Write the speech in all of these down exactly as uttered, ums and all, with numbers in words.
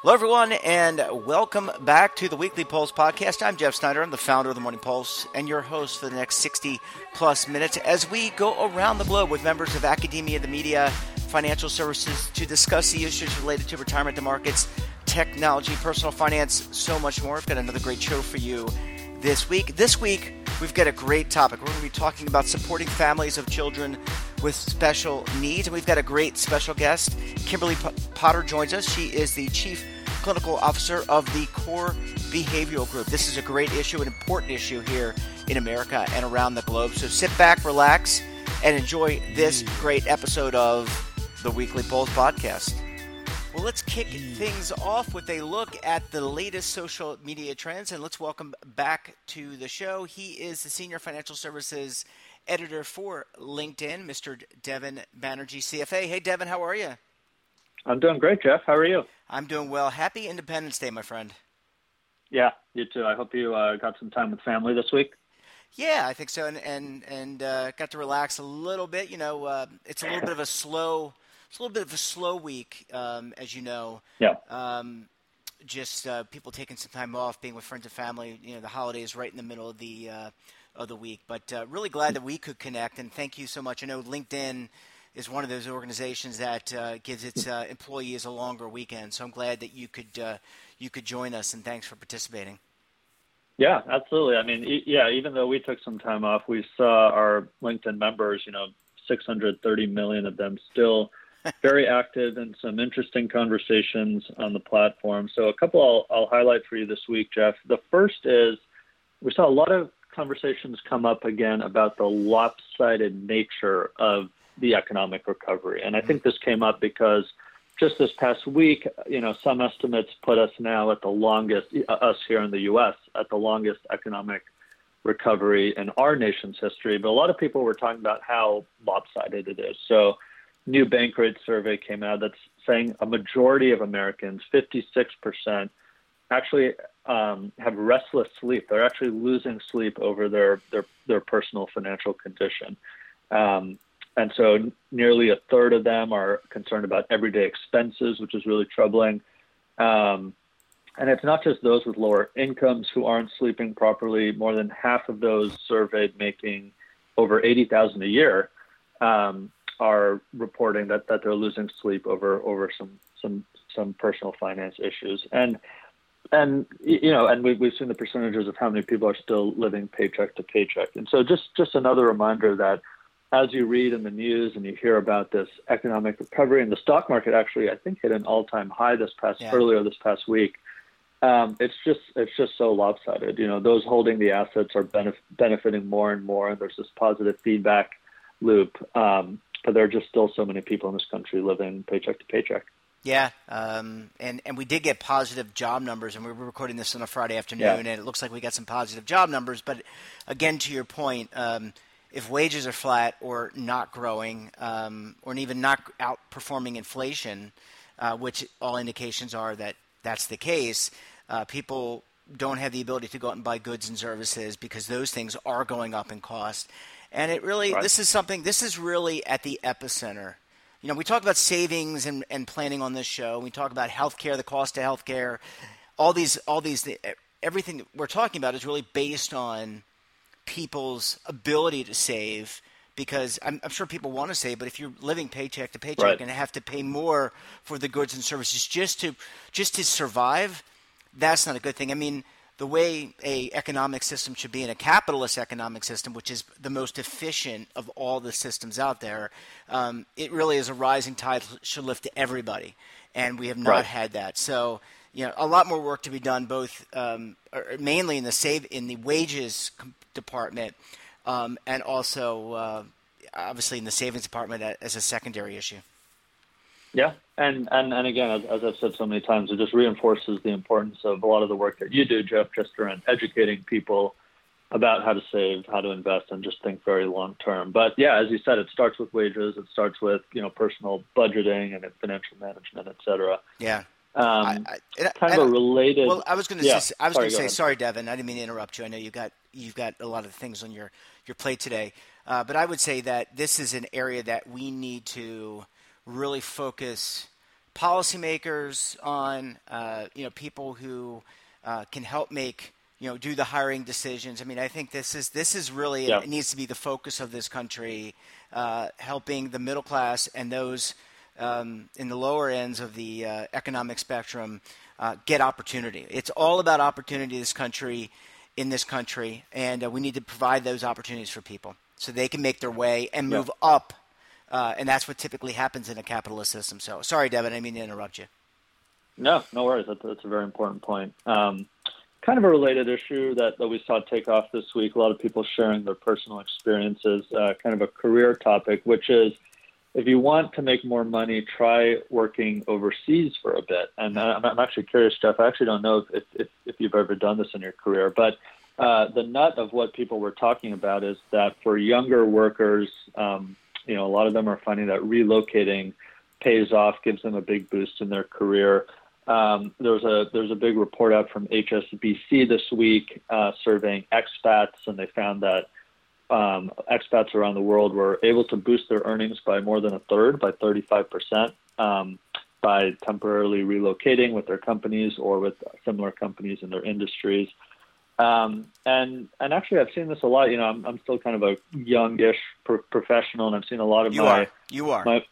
Hello, everyone, and welcome back to the Weekly Pulse podcast. I'm Jeff Snyder. I'm the founder of the Morning Pulse and your host for the next sixty plus minutes as we go around the globe with members of academia, the media, financial services to discuss the issues related to retirement, the markets, technology, personal finance, so much more. I've got another great show for you this week. This week, we've got a great topic. We're going to be talking about supporting families of children with special needs, and we've got a great special guest. Kimberly P- Potter joins us. She is the Chief Clinical Officer of the Core Behavioral Group. This is a great issue, an important issue here in America and around the globe. So sit back, relax, and enjoy this great episode of the Weekly Pulse podcast. Well, let's kick things off with a look at the latest social media trends, and let's welcome back to the show. He is the Senior Financial Services Editor for LinkedIn, Mister Devin Banerjee, C F A. Hey, Devin, how are you? I'm doing great, Jeff. How are you? I'm doing well. Happy Independence Day, my friend. Yeah, you too. I hope you uh, got some time with family this week. Yeah, I think so, and and, and uh, got to relax a little bit. You know, uh, it's a little bit of a slow, it's a little bit of a slow week, um, as you know. Yeah. Um, just uh, people taking some time off, being with friends and family. You know, the holidays right in the middle of the uh, of the week, but uh, really glad that we could connect. And thank you so much. I know LinkedIn is one of those organizations that uh, gives its uh, employees a longer weekend. So I'm glad that you could uh, you could join us, and thanks for participating. Yeah, absolutely. I mean, e- yeah, even though we took some time off, we saw our LinkedIn members, you know, six hundred thirty million of them still very active in some interesting conversations on the platform. So a couple I'll, I'll highlight for you this week, Jeff. The first is we saw a lot of conversations come up again about the lopsided nature of the economic recovery. And I think this came up because just this past week, you know, some estimates put us now at the longest, uh, us here in the U S, at the longest economic recovery in our nation's history. But a lot of people were talking about how lopsided it is. So new Bankrate survey came out that's saying a majority of Americans, fifty-six percent, actually um, have restless sleep. They're actually losing sleep over their, their, their personal financial condition. Um, And so nearly a third of them are concerned about everyday expenses, which is really troubling. Um, and it's not just those with lower incomes who aren't sleeping properly. More than half of those surveyed making over eighty thousand dollars a year um, are reporting that, that they're losing sleep over over some some some personal finance issues. And and you know, and we, we've seen the percentages of how many people are still living paycheck to paycheck. And so just just another reminder that as you read in the news and you hear about this economic recovery, and the stock market actually, I think, hit an all-time high this past yeah. earlier this past week. Um, it's just it's just so lopsided. You know, those holding the assets are benef- benefiting more and more, and there's this positive feedback loop. Um, but there are just still so many people in this country living paycheck to paycheck. Yeah, um, and and we did get positive job numbers, and we were recording this on a Friday afternoon, Yeah. and it looks like we got some positive job numbers. But again, to your point. Um, If wages are flat or not growing, um, or even not outperforming inflation, uh, which all indications are that that's the case, uh, people don't have the ability to go out and buy goods and services because those things are going up in cost. And it really, Right. this is something, this is really at the epicenter. You know, we talk about savings and, and planning on this show. We talk about healthcare, the cost of healthcare, all these, all these, everything that we're talking about is really based on people's ability to save, because I'm, I'm sure people want to save, but if you're living paycheck to paycheck Right. and have to pay more for the goods and services just to just to survive, that's not a good thing. I mean, the way a economic system should be in a capitalist economic system, which is the most efficient of all the systems out there, um, it really is a rising tide should lift everybody, and we have not Right. had that. So, you know, a lot more work to be done, both um, or mainly in the save in the wages department, um, and also uh, obviously in the savings department as a secondary issue. Yeah, and and, and again, as, as I've said so many times, it just reinforces the importance of a lot of the work that you do, Jeff, just around educating people about how to save, how to invest, and just think very long term. But yeah, as you said, it starts with wages, it starts with you know personal budgeting and financial management, et cetera. Yeah. Um, I, I, kind of a related. Well, I was going to yeah, say, I was sorry, going to go say, ahead. sorry, Devin. I didn't mean to interrupt you. I know you got you've got a lot of things on your, your plate today, uh, but I would say that this is an area that we need to really focus policymakers, on uh, you know people who uh, can help make you know do the hiring decisions. I mean, I think this is this is really Yeah. it needs to be the focus of this country, uh, helping the middle class and those um, in the lower ends of the uh, economic spectrum uh, get opportunity. It's all about opportunity. This country. in this country, and uh, we need to provide those opportunities for people so they can make their way and move Yeah. up, uh, and that's what typically happens in a capitalist system. So, sorry, Devin, I didn't mean to interrupt you. No, no worries. That's, that's a very important point. Um, kind of a related issue that, that we saw take off this week, a lot of people sharing their personal experiences, uh, kind of a career topic, which is if you want to make more money, try working overseas for a bit. And I'm, I'm actually curious, Jeff, I actually don't know if, if, if you've ever done this in your career, but uh, the nut of what people were talking about is that for younger workers, um, you know, a lot of them are finding that relocating pays off, gives them a big boost in their career. Um, there was a there's a big report out from H S B C this week uh, surveying expats, and they found that Um, expats around the world were able to boost their earnings by more than a third, by thirty-five percent, um, by temporarily relocating with their companies or with similar companies in their industries. Um, and and actually, I've seen this a lot. You know, I'm, I'm still kind of a youngish pro- professional, and I've seen a lot of You my are. You are. my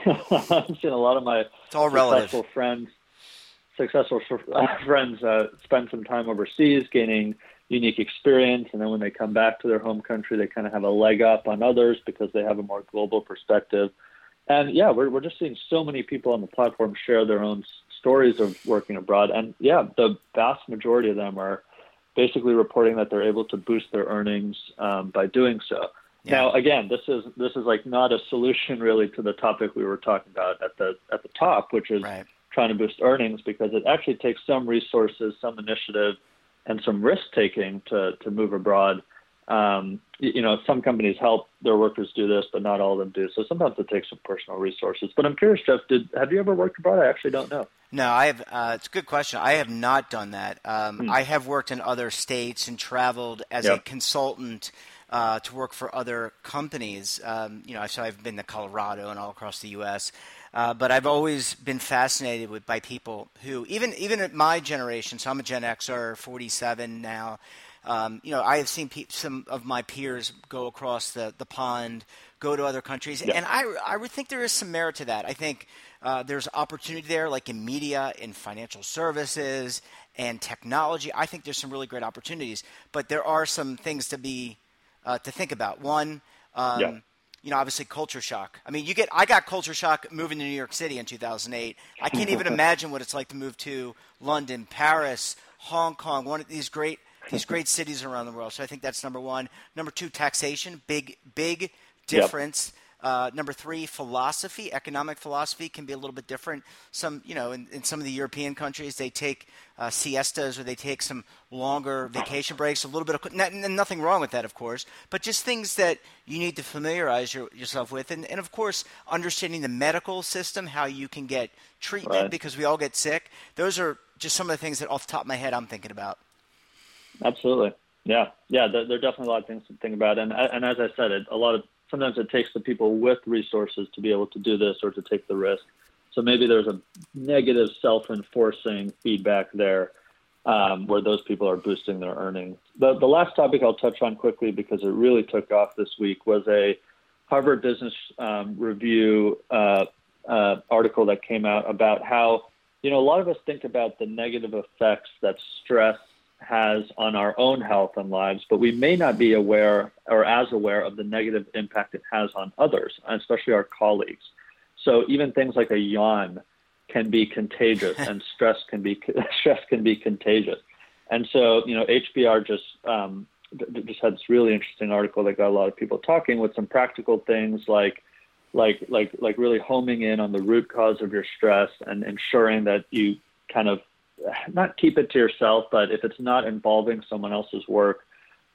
I've seen a lot of my It's all successful relative. friends successful friends uh, spend some time overseas, gaining unique experience, and then when they come back to their home country, they kind of have a leg up on others because they have a more global perspective. And yeah, we're we're just seeing so many people on the platform share their own stories of working abroad, and yeah, the vast majority of them are basically reporting that they're able to boost their earnings um, by doing so. Yeah. Now, again, this is this is like not a solution really to the topic we were talking about at the at the top, which is right. trying to boost earnings, because it actually takes some resources, some initiative, and some risk taking to to move abroad. Um, you know, some companies help their workers do this, but not all of them do. So sometimes it takes some personal resources. But I'm curious, Jeff, did have you ever worked abroad? I actually don't know. No, I have. Uh, it's a good question. I have not done that. Um, hmm. I have worked in other states and traveled as yep. a consultant uh, to work for other companies. Um, you know, so I've been to Colorado and all across the U S Uh, but I've always been fascinated with by people who, even even at my generation. So I'm a Gen Xer, forty-seven now. Um, you know, I have seen pe- some of my peers go across the, the pond, go to other countries, yeah. and I, I would think there is some merit to that. I think uh, there's opportunity there, like in media, in financial services, and technology. I think there's some really great opportunities, but there are some things to be uh, to think about. One, um, yeah. you know, obviously culture shock. I mean, you get I got culture shock moving to New York City in two thousand eight. I can't even imagine what it's like to move to London, Paris, Hong Kong, one of these great. These great cities around the world. So I think that's number one. Number two, taxation, big, big difference. Yep. Uh, number three, philosophy, economic philosophy can be a little bit different. Some, you know, in, in some of the European countries, they take uh, siestas or they take some longer vacation breaks. A little bit of, and nothing wrong with that, of course, but just things that you need to familiarize your, yourself with. And, and, of course, understanding the medical system, how you can get treatment right. because we all get sick. Those are just some of the things that off the top of my head I'm thinking about. Absolutely. Yeah. Yeah. There, there are definitely a lot of things to think about. And, and as I said, it, a lot of, sometimes it takes the people with resources to be able to do this or to take the risk. So maybe there's a negative self-enforcing feedback there um, where those people are boosting their earnings. The, the last topic I'll touch on quickly because it really took off this week was a Harvard Business um, Review uh, uh, article that came out about how, you know, a lot of us think about the negative effects that stress has on our own health and lives, but we may not be aware or as aware of the negative impact it has on others, especially our colleagues. So even things like a yawn can be contagious, and stress can be stress can be contagious. And so, you know, H B R just um, just had this really interesting article that got a lot of people talking with some practical things like like like like really homing in on the root cause of your stress and ensuring that you kind of not keep it to yourself, but if it's not involving someone else's work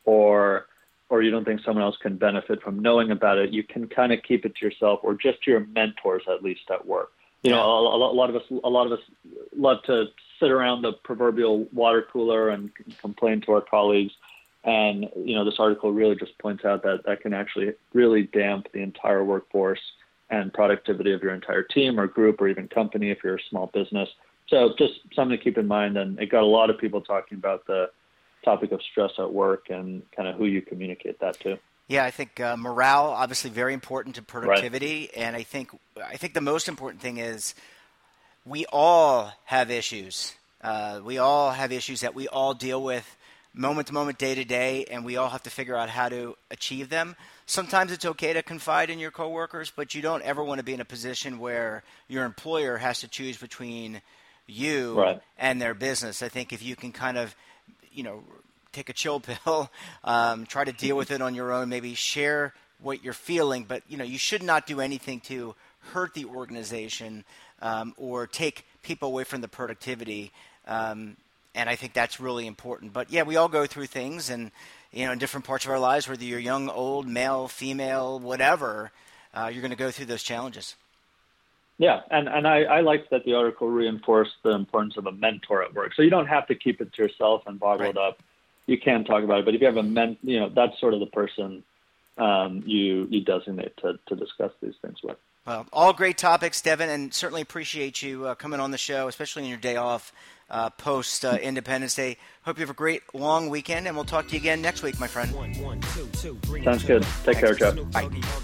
or or you don't think someone else can benefit from knowing about it, you can kind of keep it to yourself or just to your mentors, at least at work. You know, a, a lot of us a lot of us love to sit around the proverbial water cooler and complain to our colleagues. And, you know, this article really just points out that that can actually really damp the entire workforce and productivity of your entire team or group or even company if you're a small business. So just something to keep in mind. And it got a lot of people talking about the topic of stress at work and kind of who you communicate that to. Yeah, I think uh, morale, obviously very important to productivity. Right. And I think I think the most important thing is we all have issues. Uh, we all have issues that we all deal with moment to moment, day to day, and we all have to figure out how to achieve them. Sometimes it's okay to confide in your coworkers, but you don't ever want to be in a position where your employer has to choose between you right. and their business. I think if you can kind of, you know, take a chill pill, um, try to deal with it on your own, maybe share what you're feeling, but, you know, you should not do anything to hurt the organization um, or take people away from the productivity. Um, and I think that's really important. But, yeah, we all go through things and, you know, in different parts of our lives, whether you're young, old, male, female, whatever, uh, you're going to go through those challenges. Yeah, and, and I, I liked that the article reinforced the importance of a mentor at work. So you don't have to keep it to yourself and bottle right. it up. You can talk about it, but if you have a men, you know, that's sort of the person um, you you designate to, to discuss these things with. Well, all great topics, Devin, and certainly appreciate you uh, coming on the show, especially on your day off uh, post uh, Independence Day. Hope you have a great long weekend, and we'll talk to you again next week, my friend. Sounds good. Take care, Jeff. Bye.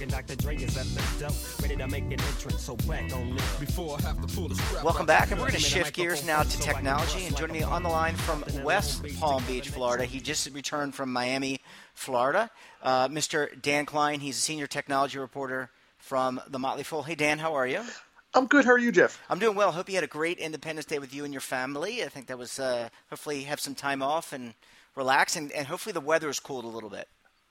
Welcome back, and we're going to shift gears now to technology. And joining me on the line from West Palm Beach, Florida, he just returned from Miami, Florida, uh, Mister Dan Klein. He's a senior technology reporter from The Motley Fool. Hey, Dan, how are you? I'm good. How are you, Jeff? I'm doing well. Hope you had a great Independence Day with you and your family. I think that was uh, hopefully have some time off and relax, and, and hopefully the weather is cooled a little bit.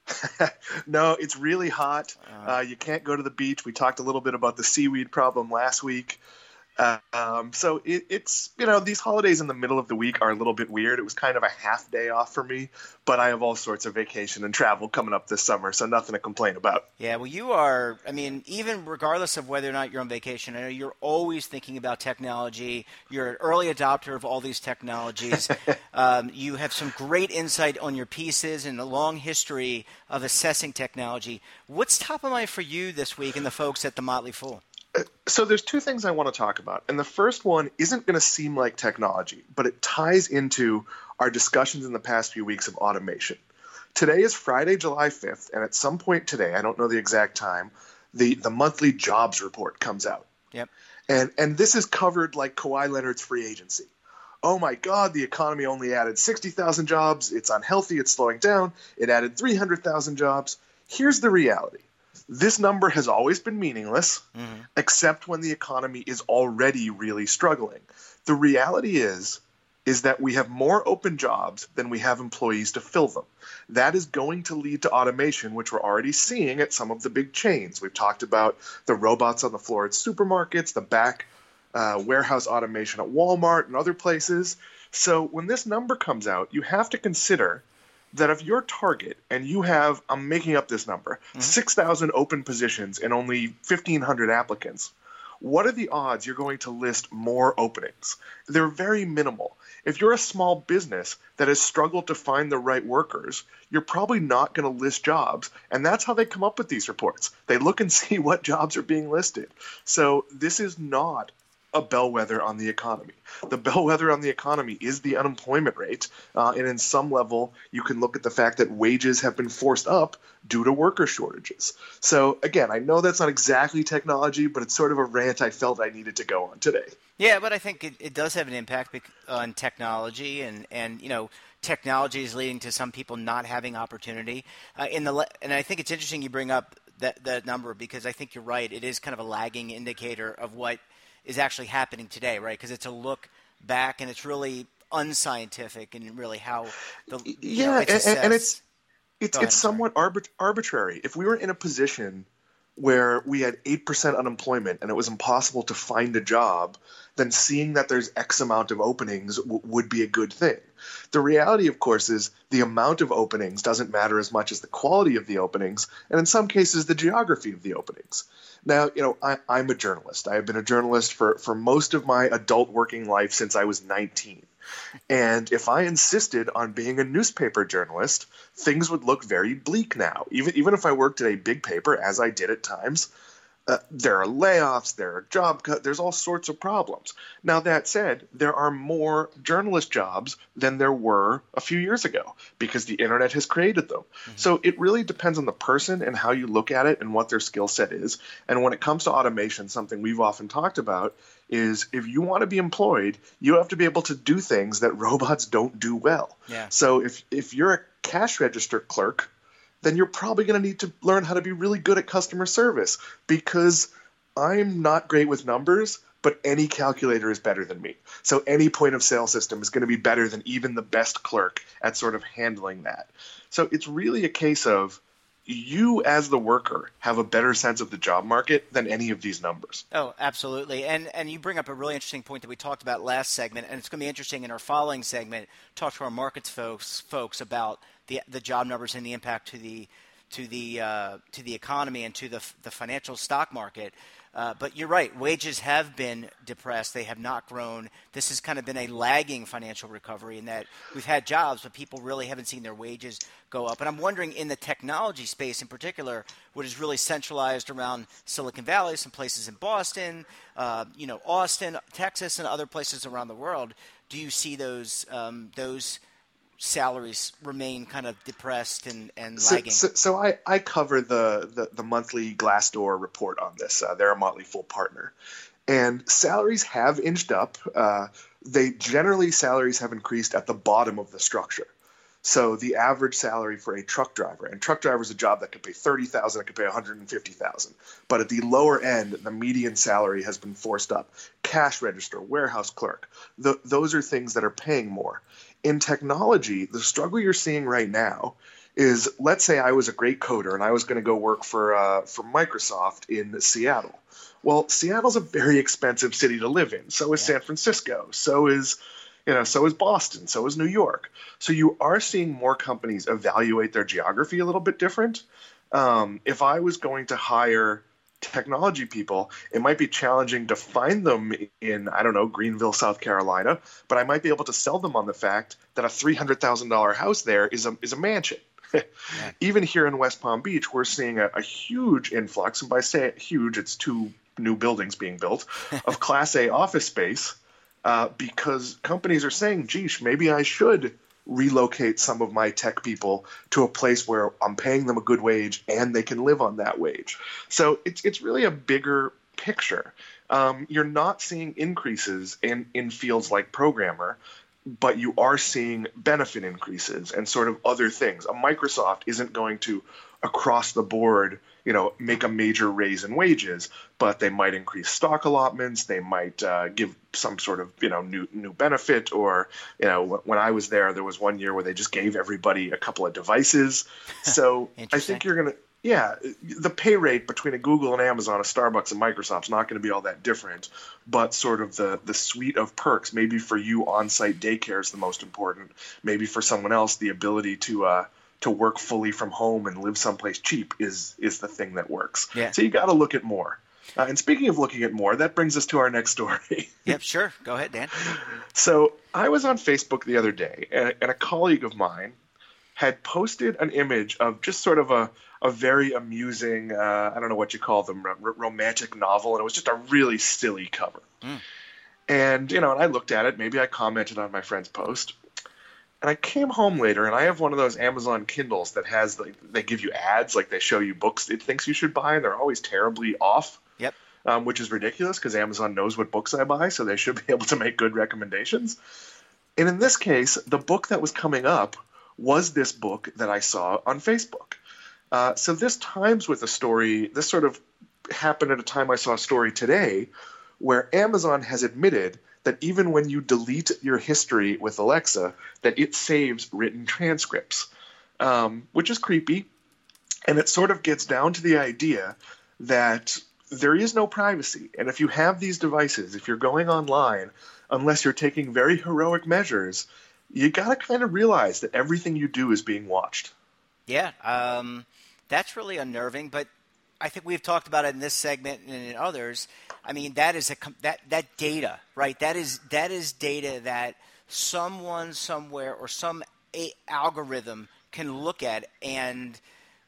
No, it's really hot. Uh, you can't go to the beach. We talked a little bit about the seaweed problem last week. Uh, um, so it, it's, you know, these holidays in the middle of the week are a little bit weird. It was kind of a half day off for me, but I have all sorts of vacation and travel coming up this summer, so nothing to complain about. Yeah, well, you are, I mean, even regardless of whether or not you're on vacation, I know you're always thinking about technology. You're an early adopter of all these technologies. um, you have some great insight on your pieces and a long history of assessing technology. What's top of mind for you this week and the folks at The Motley Fool? So there's two things I want to talk about. And the first one isn't going to seem like technology, but it ties into our discussions in the past few weeks of automation. Today is Friday, July fifth, and at some point today, I don't know the exact time, the, the monthly jobs report comes out. Yep. And and this is covered like Kawhi Leonard's free agency. Oh my God, the economy only added sixty thousand jobs. It's unhealthy. It's slowing down. It added three hundred thousand jobs. Here's the reality. This number has always been meaningless, mm-hmm. except when the economy is already really struggling. The reality is, is that we have more open jobs than we have employees to fill them. That is going to lead to automation, which we're already seeing at some of the big chains. We've talked about the robots on the floor at supermarkets, the back uh, warehouse automation at Walmart and other places. So when this number comes out, you have to consider that if you're Target and you have, I'm making up this number, mm-hmm. six thousand open positions and only fifteen hundred applicants, what are the odds you're going to list more openings? They're very minimal. If you're a small business that has struggled to find the right workers, you're probably not going to list jobs. And that's how they come up with these reports. They look and see what jobs are being listed. So this is not a bellwether on the economy. The bellwether on the economy is the unemployment rate. Uh, and in some level, you can look at the fact that wages have been forced up due to worker shortages. So again, I know that's not exactly technology, but it's sort of a rant I felt I needed to go on today. Yeah, but I think it, it does have an impact on technology, and, and you know, technology is leading to some people not having opportunity. Uh, in the and I think it's interesting you bring up that, that number, because I think you're right. It is kind of a lagging indicator of what is actually happening today, right? Because it's a look back, and it's really unscientific, and really how the yeah, you know, it's and, and it's it's ahead, it's somewhat arbit- arbitrary. If we were in a position where we had eight percent unemployment and it was impossible to find a job, then seeing that there's X amount of openings w- would be a good thing. The reality, of course, is the amount of openings doesn't matter as much as the quality of the openings, and in some cases, the geography of the openings. Now, you know, I, I'm a journalist. I have been a journalist for, for most of my adult working life since I was nineteen. And if I insisted on being a newspaper journalist, things would look very bleak now. Even, even if I worked at a big paper, as I did at times, Uh, there are layoffs, there are job cuts, there's all sorts of problems. Now, that said, there are more journalist jobs than there were a few years ago because the internet has created them. Mm-hmm. So it really depends on the person and how you look at it and what their skill set is. And when it comes to automation, something we've often talked about is if you want to be employed, you have to be able to do things that robots don't do well. Yeah. So if, if you're a cash register clerk, then you're probably going to need to learn how to be really good at customer service, because I'm not great with numbers, but any calculator is better than me. So any point of sale system is going to be better than even the best clerk at sort of handling that. So it's really a case of you as the worker have a better sense of the job market than any of these numbers. Oh, absolutely. And and you bring up a really interesting point that we talked about last segment, and it's going to be interesting in our following segment, talk to our markets folks folks about the the job numbers and the impact to the to the uh, to the economy and to the the financial stock market. Uh, but you're right, wages have been depressed. They have not grown. This has kind of been a lagging financial recovery in that we've had jobs, but people really haven't seen their wages go up. And I'm wondering, in the technology space in particular, what is really centralized around Silicon Valley, some places in Boston, uh, you know, Austin, Texas, and other places around the world, do you see those um, those salaries remain kind of depressed and, and so, lagging? So, so I, I cover the, the, the monthly Glassdoor report on this. Uh, they're a Motley Fool partner. And salaries have inched up. Uh, they generally, salaries have increased at the bottom of the structure. So the average salary for a truck driver, and truck driver is a job that could pay thirty thousand dollars, it could pay one hundred fifty thousand dollars. But at the lower end, the median salary has been forced up. Cash register, warehouse clerk, the, those are things that are paying more. In technology, the struggle you're seeing right now is, let's say I was a great coder and I was going to go work for uh, for Microsoft in Seattle. Well, Seattle's a very expensive city to live in. So is yeah. San Francisco. So is, you know, so is Boston. So is New York. So you are seeing more companies evaluate their geography a little bit different. Um, if I was going to hire technology people, it might be challenging to find them in, I don't know, Greenville, South Carolina, but I might be able to sell them on the fact that a three hundred thousand dollars house there is a is a mansion. Yeah. Even here in West Palm Beach, we're seeing a, a huge influx, and by saying huge, it's two new buildings being built, of Class A office space, uh, because companies are saying, geesh, maybe I should relocate some of my tech people to a place where I'm paying them a good wage and they can live on that wage. So it's it's really a bigger picture. Um, you're not seeing increases in, in fields like programmer, but you are seeing benefit increases and sort of other things. A Microsoft isn't going to, across the board, you know, make a major raise in wages, but they might increase stock allotments. They might uh, give some sort of, you know, new new benefit. Or, you know, when I was there, there was one year where they just gave everybody a couple of devices. So I think you're going to, yeah, the pay rate between a Google and Amazon, a Starbucks and Microsoft's not going to be all that different, but sort of the, the suite of perks, maybe for you on-site daycare is the most important. Maybe for someone else, the ability to, uh, to work fully from home and live someplace cheap is is the thing that works. Yeah. So you got to look at more. Uh, and speaking of looking at more, that brings us to our next story. Yep, sure. Go ahead, Dan. So I was on Facebook the other day, and, and a colleague of mine had posted an image of just sort of a, a very amusing, uh, I don't know what you call them, r- romantic novel, and it was just a really silly cover. Mm. And, you know, and I looked at it. Maybe I commented on my friend's post. And I came home later, and I have one of those Amazon Kindles that has, like, they give you ads, like they show you books it thinks you should buy, and they're always terribly off. Yep. Um, which is ridiculous because Amazon knows what books I buy, so they should be able to make good recommendations. And in this case, the book that was coming up was this book that I saw on Facebook. Uh, so this times with a story, this sort of happened at a time I saw a story today where Amazon has admitted that even when you delete your history with Alexa, that it saves written transcripts, um, which is creepy. And it sort of gets down to the idea that there is no privacy. And if you have these devices, if you're going online, unless you're taking very heroic measures, you got to kind of realize that everything you do is being watched. Yeah, um, that's really unnerving, but I think we've talked about it in this segment and in others. I mean, that is a that that data, right? That is that is data that someone somewhere or some a, algorithm can look at and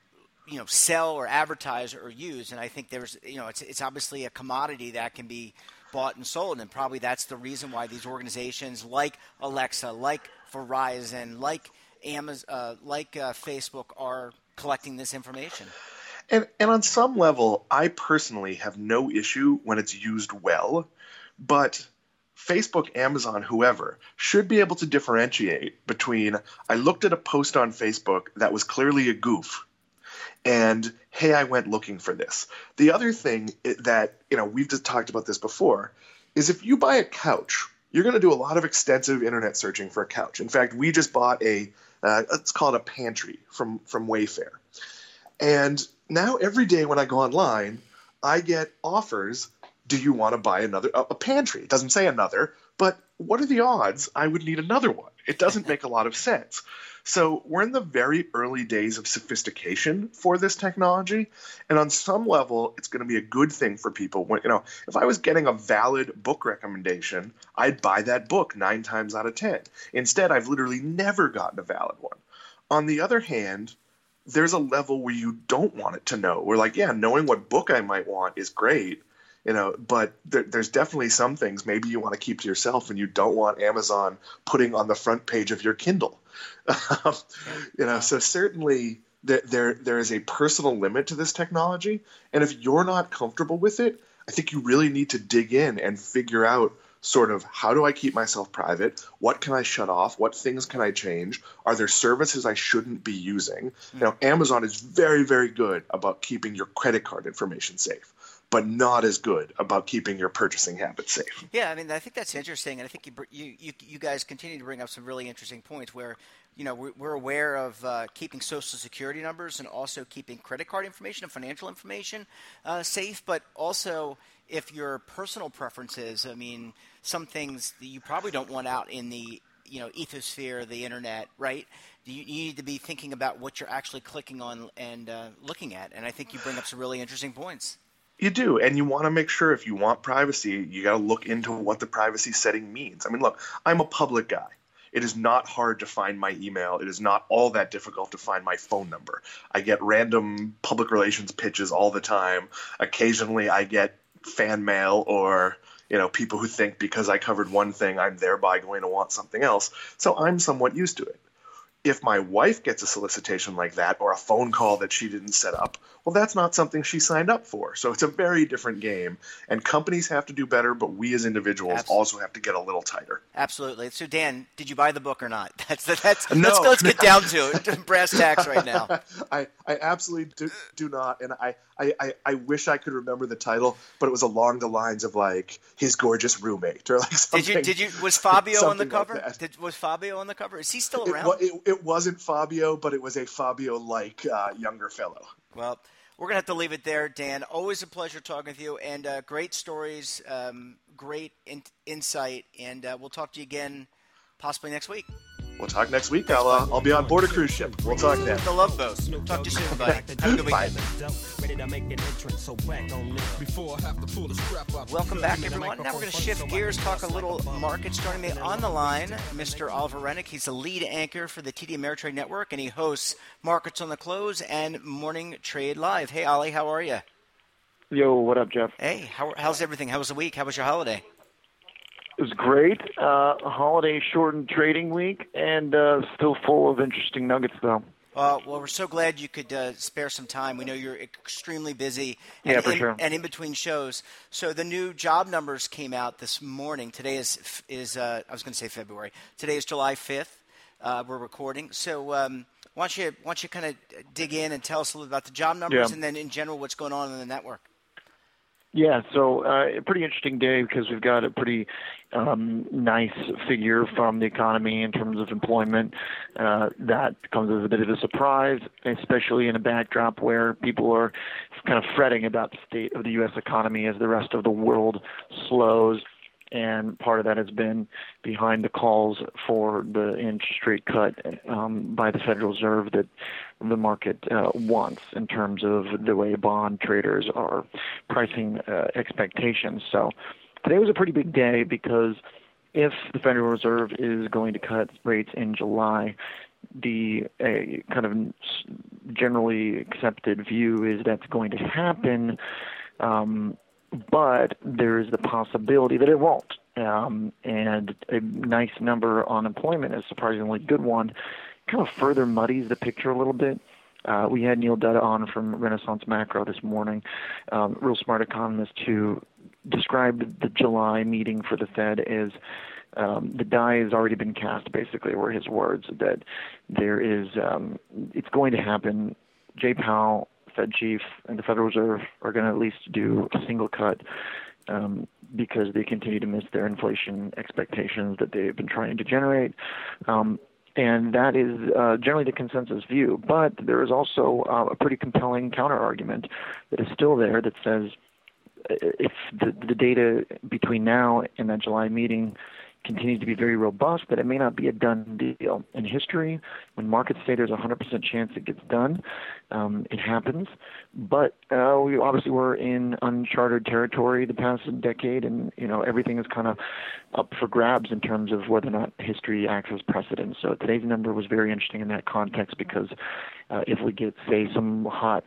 you know, sell or advertise or use. And I think there's, you know, it's it's obviously a commodity that can be bought and sold, and probably that's the reason why these organizations like Alexa, like Verizon, like Amazon, uh, like uh, Facebook are collecting this information. And and on some level, I personally have no issue when it's used well, but Facebook, Amazon, whoever should be able to differentiate between I looked at a post on Facebook that was clearly a goof and, hey, I went looking for this. The other thing that, you know, we've just talked about this before, is if you buy a couch, you're going to do a lot of extensive internet searching for a couch. In fact, we just bought a, uh, let's call it a pantry from, from Wayfair. And now every day when I go online, I get offers. Do you want to buy another a pantry? It doesn't say another, but what are the odds I would need another one? It doesn't make a lot of sense. So we're in the very early days of sophistication for this technology, and on some level, it's going to be a good thing for people. When, you know, if I was getting a valid book recommendation, I'd buy that book nine times out of ten. Instead, I've literally never gotten a valid one. On the other hand, there's a level where you don't want it to know. We're like, yeah, knowing what book I might want is great. You know, but there, there's definitely some things maybe you want to keep to yourself, and you don't want Amazon putting on the front page of your Kindle. you know, so certainly there, there there is a personal limit to this technology, and if you're not comfortable with it, I think you really need to dig in and figure out sort of how do I keep myself private? What can I shut off? What things can I change? Are there services I shouldn't be using? You know, Amazon is very, very good about keeping your credit card information safe, but not as good about keeping your purchasing habits safe. Yeah, I mean, I think that's interesting, and I think you you you, you guys continue to bring up some really interesting points where, you know, we're, we're aware of uh, keeping Social Security numbers and also keeping credit card information and financial information uh, safe, but also if your personal preferences, I mean, some things that you probably don't want out in the, you know, ethosphere, the internet, right? You, you need to be thinking about what you're actually clicking on and uh, looking at, and I think you bring up some really interesting points. You do, and you want to make sure if you want privacy, you got to look into what the privacy setting means. I mean, look, I'm a public guy. It is not hard to find my email. It is not all that difficult to find my phone number. I get random public relations pitches all the time. Occasionally I get fan mail or, you know, people who think because I covered one thing, I'm thereby going to want something else. So I'm somewhat used to it. If my wife gets a solicitation like that or a phone call that she didn't set up, well, that's not something she signed up for. So it's a very different game. And companies have to do better, but we as individuals Absolutely. also have to get a little tighter. Absolutely. So, Dan, did you buy the book or not? That's that's. No. Let's, let's get down to it. Brass tacks right now. I, I absolutely do, do not. And I, I, I, I wish I could remember the title, but it was along the lines of like His Gorgeous Roommate or like something. Did you? Did you? Was Fabio on the cover? Like did, was Fabio on the cover? Is he still around? It, it, it wasn't Fabio, but it was a Fabio-like uh, younger fellow. Well, we're going to have to leave it there, Dan. Always a pleasure talking with you, and uh, great stories, um, great in- insight, and uh, we'll talk to you again possibly next week. We'll talk next week. I'll uh, I'll be on board a cruise ship. We'll talk then. The Love Boat. Talk to you soon, buddy. Have a good weekend. Welcome back, everyone. Now we're going to shift gears, talk a little markets. Joining me on the line, Mister Oliver Rennick. He's the lead anchor for the T D Ameritrade Network, and he hosts Markets on the Close and Morning Trade Live. Hey, Ollie, how are you? Yo, what up, Jeff? Hey, how, how's everything? How was the week? How was your holiday? It was great. Uh, a holiday shortened trading week, and uh, still full of interesting nuggets, though. Uh, well, we're so glad you could uh, spare some time. We know you're extremely busy and, yeah, for in, sure. and in between shows. So the new job numbers came out this morning. Today is, is uh, I was going to say February. Today is July fifth. Uh, we're recording. So um, why don't you, why don't you kind of dig in and tell us a little about the job numbers yeah. and then in general what's going on in the network? Yeah, so uh, a pretty interesting day because we've got a pretty um, nice figure from the economy in terms of employment. Uh, that comes as a bit of a surprise, especially in a backdrop where people are kind of fretting about the state of the U S economy as the rest of the world slows. And part of that has been behind the calls for the interest rate cut um, by the Federal Reserve that the market uh, wants in terms of the way bond traders are pricing uh, expectations. So today was a pretty big day because if the Federal Reserve is going to cut rates in July, the uh, kind of generally accepted view is that's going to happen, um, but there is the possibility that it won't. Um, and a nice number on employment, a surprisingly good one, kind of further muddies the picture a little bit. Uh, we had Neil Dutta on from Renaissance Macro this morning, um, real smart economist, who described the July meeting for the Fed as um, the die has already been cast, basically, were his words, that there is, um, it's going to happen. Jay Powell, Fed chief, and the Federal Reserve are going to at least do a single cut um, because they continue to miss their inflation expectations that they've been trying to generate. Um, And that is uh, generally the consensus view. But there is also uh, a pretty compelling counter-argument that is still there that says if the, the data between now and that July meeting continues to be very robust, that it may not be a done deal. In history, when markets say there's a one hundred percent chance it gets done, um, it happens. But uh, we obviously were in uncharted territory the past decade, and you know everything is kind of up for grabs in terms of whether or not history acts as precedent. So today's number was very interesting in that context because uh, if we get, say, some hot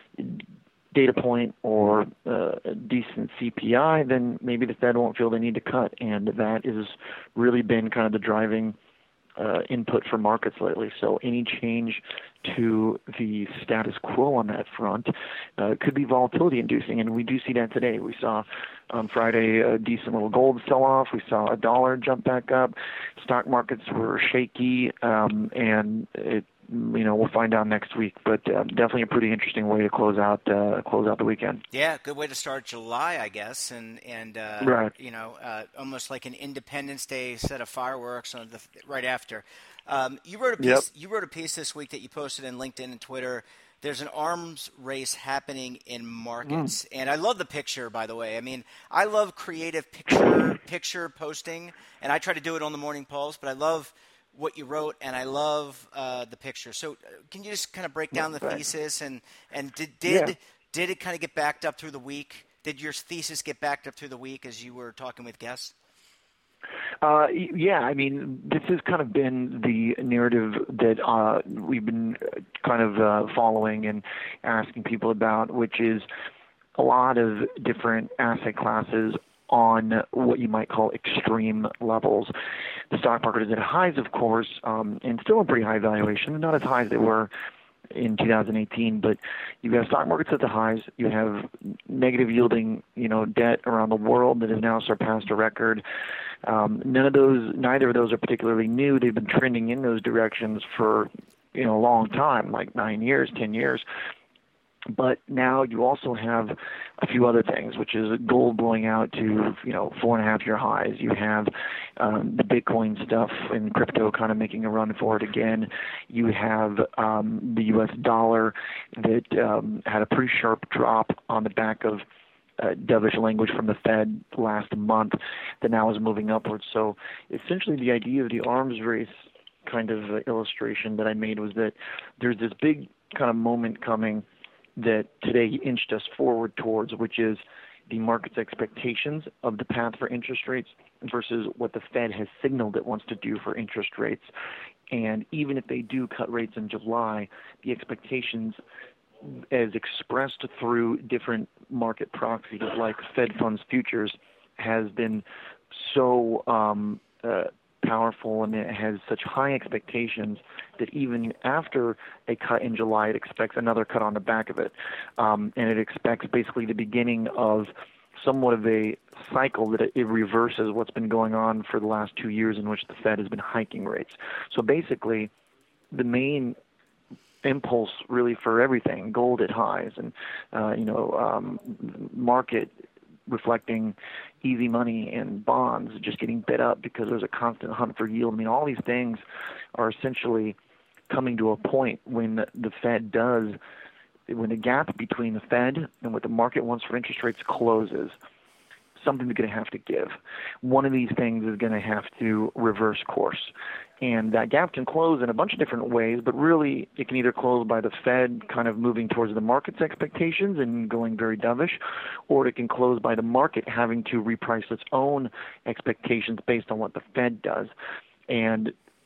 data point or uh, a decent C P I, then maybe the Fed won't feel they need to cut. And that has really been kind of the driving uh, input for markets lately. So any change to the status quo on that front uh, could be volatility inducing. And we do see that today. We saw on Friday a decent little gold sell-off. We saw a dollar jump back up. Stock markets were shaky, um, and it you know, we'll find out next week, but uh, definitely a pretty interesting way to close out uh, close out the weekend. Yeah, good way to start July, I guess, and and uh, right. you know, uh, almost like an Independence Day set of fireworks on the right after. Um, you wrote a piece. Yep. You wrote a piece this week that you posted in LinkedIn and Twitter. There's an arms race happening in markets, mm. and I love the picture. By the way, I mean I love creative picture picture posting, and I try to do it on the Morning Pulse, but I love what you wrote, and I love uh, the picture. So, uh, can you just kind of break down the right. thesis and and did did yeah. did it kind of get backed up through the week? Did your thesis get backed up through the week as you were talking with guests? Uh, yeah, I mean, this has kind of been the narrative that uh, we've been kind of uh, following and asking people about, which is a lot of different asset classes on what you might call extreme levels. The stock market is at highs, of course, um, and still a pretty high valuation, not as high as they were in two thousand eighteen, but you've got stock markets at the highs. You have negative yielding, you know, debt around the world that has now surpassed a record. Um, none of those, neither of those are particularly new. They've been trending in those directions for, you know, a long time, like nine years, ten years. But now you also have a few other things, which is gold blowing out to, you know, four and a half year highs. You have um, the Bitcoin stuff and crypto kind of making a run for it again. You have um, the U S dollar that um, had a pretty sharp drop on the back of uh, dovish language from the Fed last month that now is moving upwards. So essentially the idea of the arms race kind of uh, illustration that I made was that there's this big kind of moment coming that today inched us forward towards, which is the market's expectations of the path for interest rates versus what the Fed has signaled it wants to do for interest rates. And even if they do cut rates in July, the expectations as expressed through different market proxies like Fed funds futures has been so um, uh, powerful, and it has such high expectations that even after a cut in July, it expects another cut on the back of it. Um, and it expects basically the beginning of somewhat of a cycle that it reverses what's been going on for the last two years in which the Fed has been hiking rates. So basically, the main impulse really for everything, gold at highs and, uh, you know, um, market reflecting easy money and bonds just getting bid up because there's a constant hunt for yield. I mean, all these things are essentially coming to a point when the, the Fed does, when the gap between the Fed and what the market wants for interest rates closes, something's going to have to give. One of these things is going to have to reverse course. And that gap can close in a bunch of different ways, but really it can either close by the Fed kind of moving towards the market's expectations and going very dovish, or it can close by the market having to reprice its own expectations based on what the Fed does. And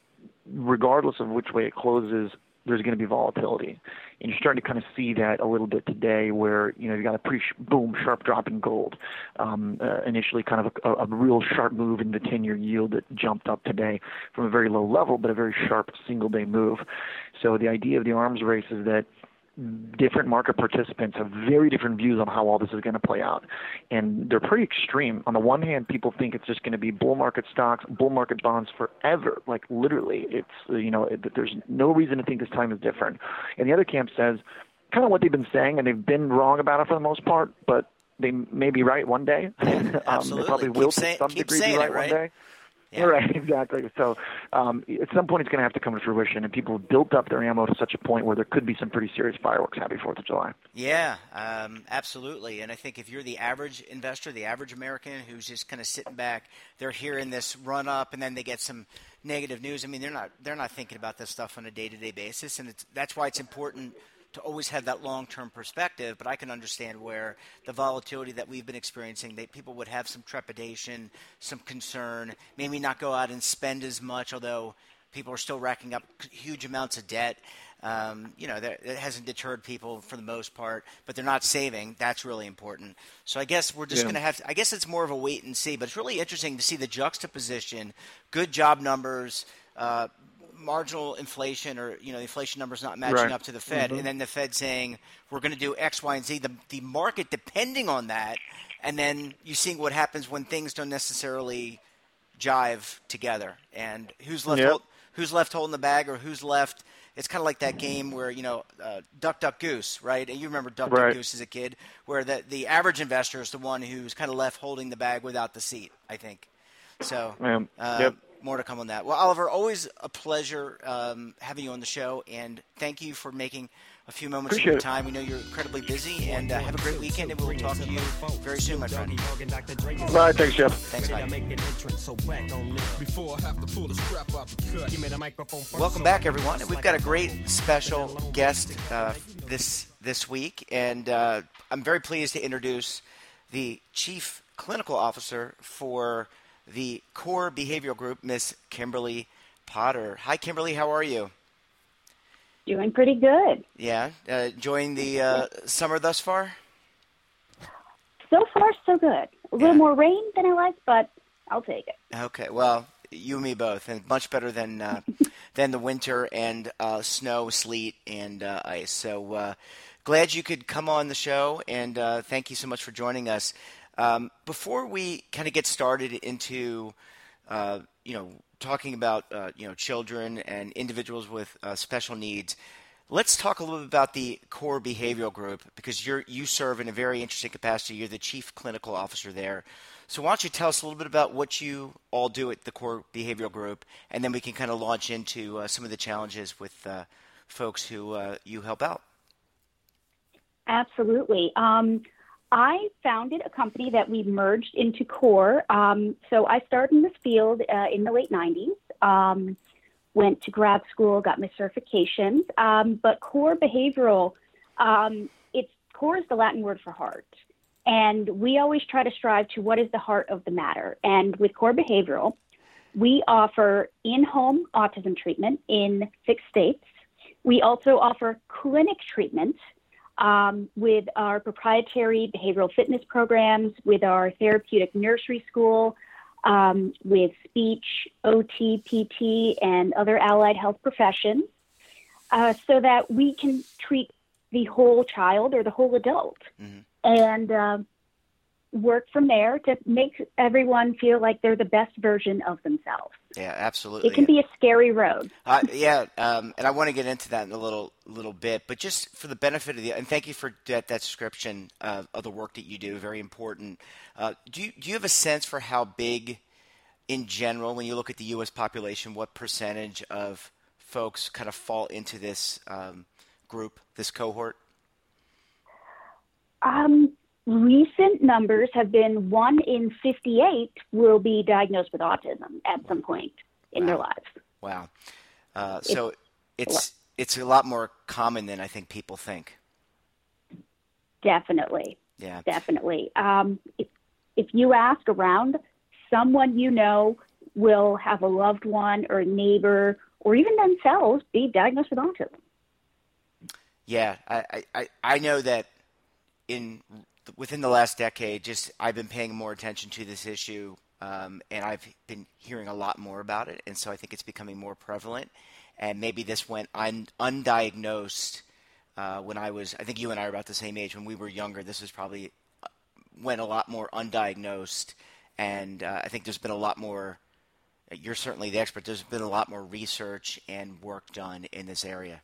regardless of which way it closes, there's going to be volatility. And you're starting to kind of see that a little bit today where, you know, you got a pretty sh- boom, sharp drop in gold. Um, uh, initially kind of a, a, a real sharp move in the ten-year yield that jumped up today from a very low level, but a very sharp single-day move. So the idea of the arms race is that different market participants have very different views on how all this is going to play out. And they're pretty extreme. On the one hand, people think it's just going to be bull market stocks, bull market bonds forever. Like literally, it's, you know, it, there's no reason to think this time is different. And the other camp says kind of what they've been saying, and they've been wrong about it for the most part, but they may be right one day. um, Absolutely. They probably keep will say, to some keep degree be saying right, it, right one day. Yeah. Right, exactly. So um, at some point it's going to have to come to fruition, and people have built up their ammo to such a point where there could be some pretty serious fireworks. Happy fourth of July. Yeah, um, absolutely. And I think if you're the average investor, the average American who's just kind of sitting back, they're hearing this run up and then they get some negative news. I mean, they're not they're not thinking about this stuff on a day-to-day basis, and it's, that's why it's important to always have that long-term perspective. But I can understand where the volatility that we've been experiencing, that people would have some trepidation, some concern, maybe not go out and spend as much, although people are still racking up huge amounts of debt. Um, you know, that, it hasn't deterred people for the most part, but they're not saving. That's really important. So I guess we're just Yeah. going to have to, I guess it's more of a wait and see, but it's really interesting to see the juxtaposition, good job numbers, uh, marginal inflation, or, you know, the inflation numbers not matching Right. up to the Fed, Mm-hmm. and then the Fed saying we're going to do X, Y, and Z. The, the market depending on that, and then you seeing what happens when things don't necessarily jive together, and who's left Yep. hold, who's left holding the bag, or who's left. It's kind of like that game where, you know, uh, Duck, Duck, Goose, right? And you remember Duck, Right. Duck, Goose as a kid, where the, the average investor is the one who's kind of left holding the bag without the seat, I think. So Um, uh, yep. more to come on that. Well, Oliver, always a pleasure um, having you on the show, and thank you for making a few moments Appreciate of your it. time. We know you're incredibly busy, and uh, have a great weekend, and we'll talk to you very soon, my friend. All right, thanks, Jeff. Thanks, Mike. Welcome back, everyone. And we've got a great special guest uh, this this week, and uh, I'm very pleased to introduce the Chief Clinical Officer for the Core Behavioral Group, Miss Kimberly Potter. Hi, Kimberly. How are you? Doing pretty good. Yeah, uh, enjoying the uh, summer thus far? So far, so good. A little Yeah. more rain than I like, but I'll take it. Okay, well, you and me both, and much better than uh, than the winter and uh, snow, sleet, and uh, ice. So uh, glad you could come on the show, and uh, thank you so much for joining us. Um, before we kind of get started into, uh, you know, talking about uh, you know children and individuals with uh, special needs, let's talk a little bit about the Core Behavioral Group, because you're you serve in a very interesting capacity. You're the Chief Clinical Officer there. So why don't you tell us a little bit about what you all do at the Core Behavioral Group, and then we can kind of launch into uh, some of the challenges with uh, folks who uh, you help out. Absolutely. Um, I founded a company that we merged into Core. Um, so I started in this field uh, in the late nineties, um, went to grad school, got my certifications. Um, but Core Behavioral, um, it's Core is the Latin word for heart. And we always try to strive to what is the heart of the matter. And with Core Behavioral, we offer in-home autism treatment in six states. We also offer clinic treatment um, with our proprietary behavioral fitness programs, with our therapeutic nursery school, um, with speech, O T, P T, and other allied health professions, uh, so that we can treat the whole child or the whole adult. Mm-hmm. And uh, work from there to make everyone feel like they're the best version of themselves. Yeah, absolutely. It can be a scary road. Uh, yeah, um, and I want to get into that in a little little bit, but just for the benefit of the, and thank you for that, that description uh, of the work that you do, very important. Uh, do you do you have a sense for how big, in general, when you look at the U S population, what percentage of folks kind of fall into this um, group, this cohort? Um, recent numbers have been one in fifty-eight will be diagnosed with autism at some point in Wow. their lives. Wow. Uh, so it's, it's it's a lot more common than I think people think. Definitely. Yeah. Definitely. Um, if, if you ask around, someone you know will have a loved one or a neighbor or even themselves be diagnosed with autism. Yeah, I, I, I know that in within the last decade, just I've been paying more attention to this issue, um, and I've been hearing a lot more about it, and so I think it's becoming more prevalent. And maybe this went un, undiagnosed uh, when I was, I think you and I are about the same age. When we were younger, this was probably went a lot more undiagnosed, and uh, I think there's been a lot more, you're certainly the expert, there's been a lot more research and work done in this area.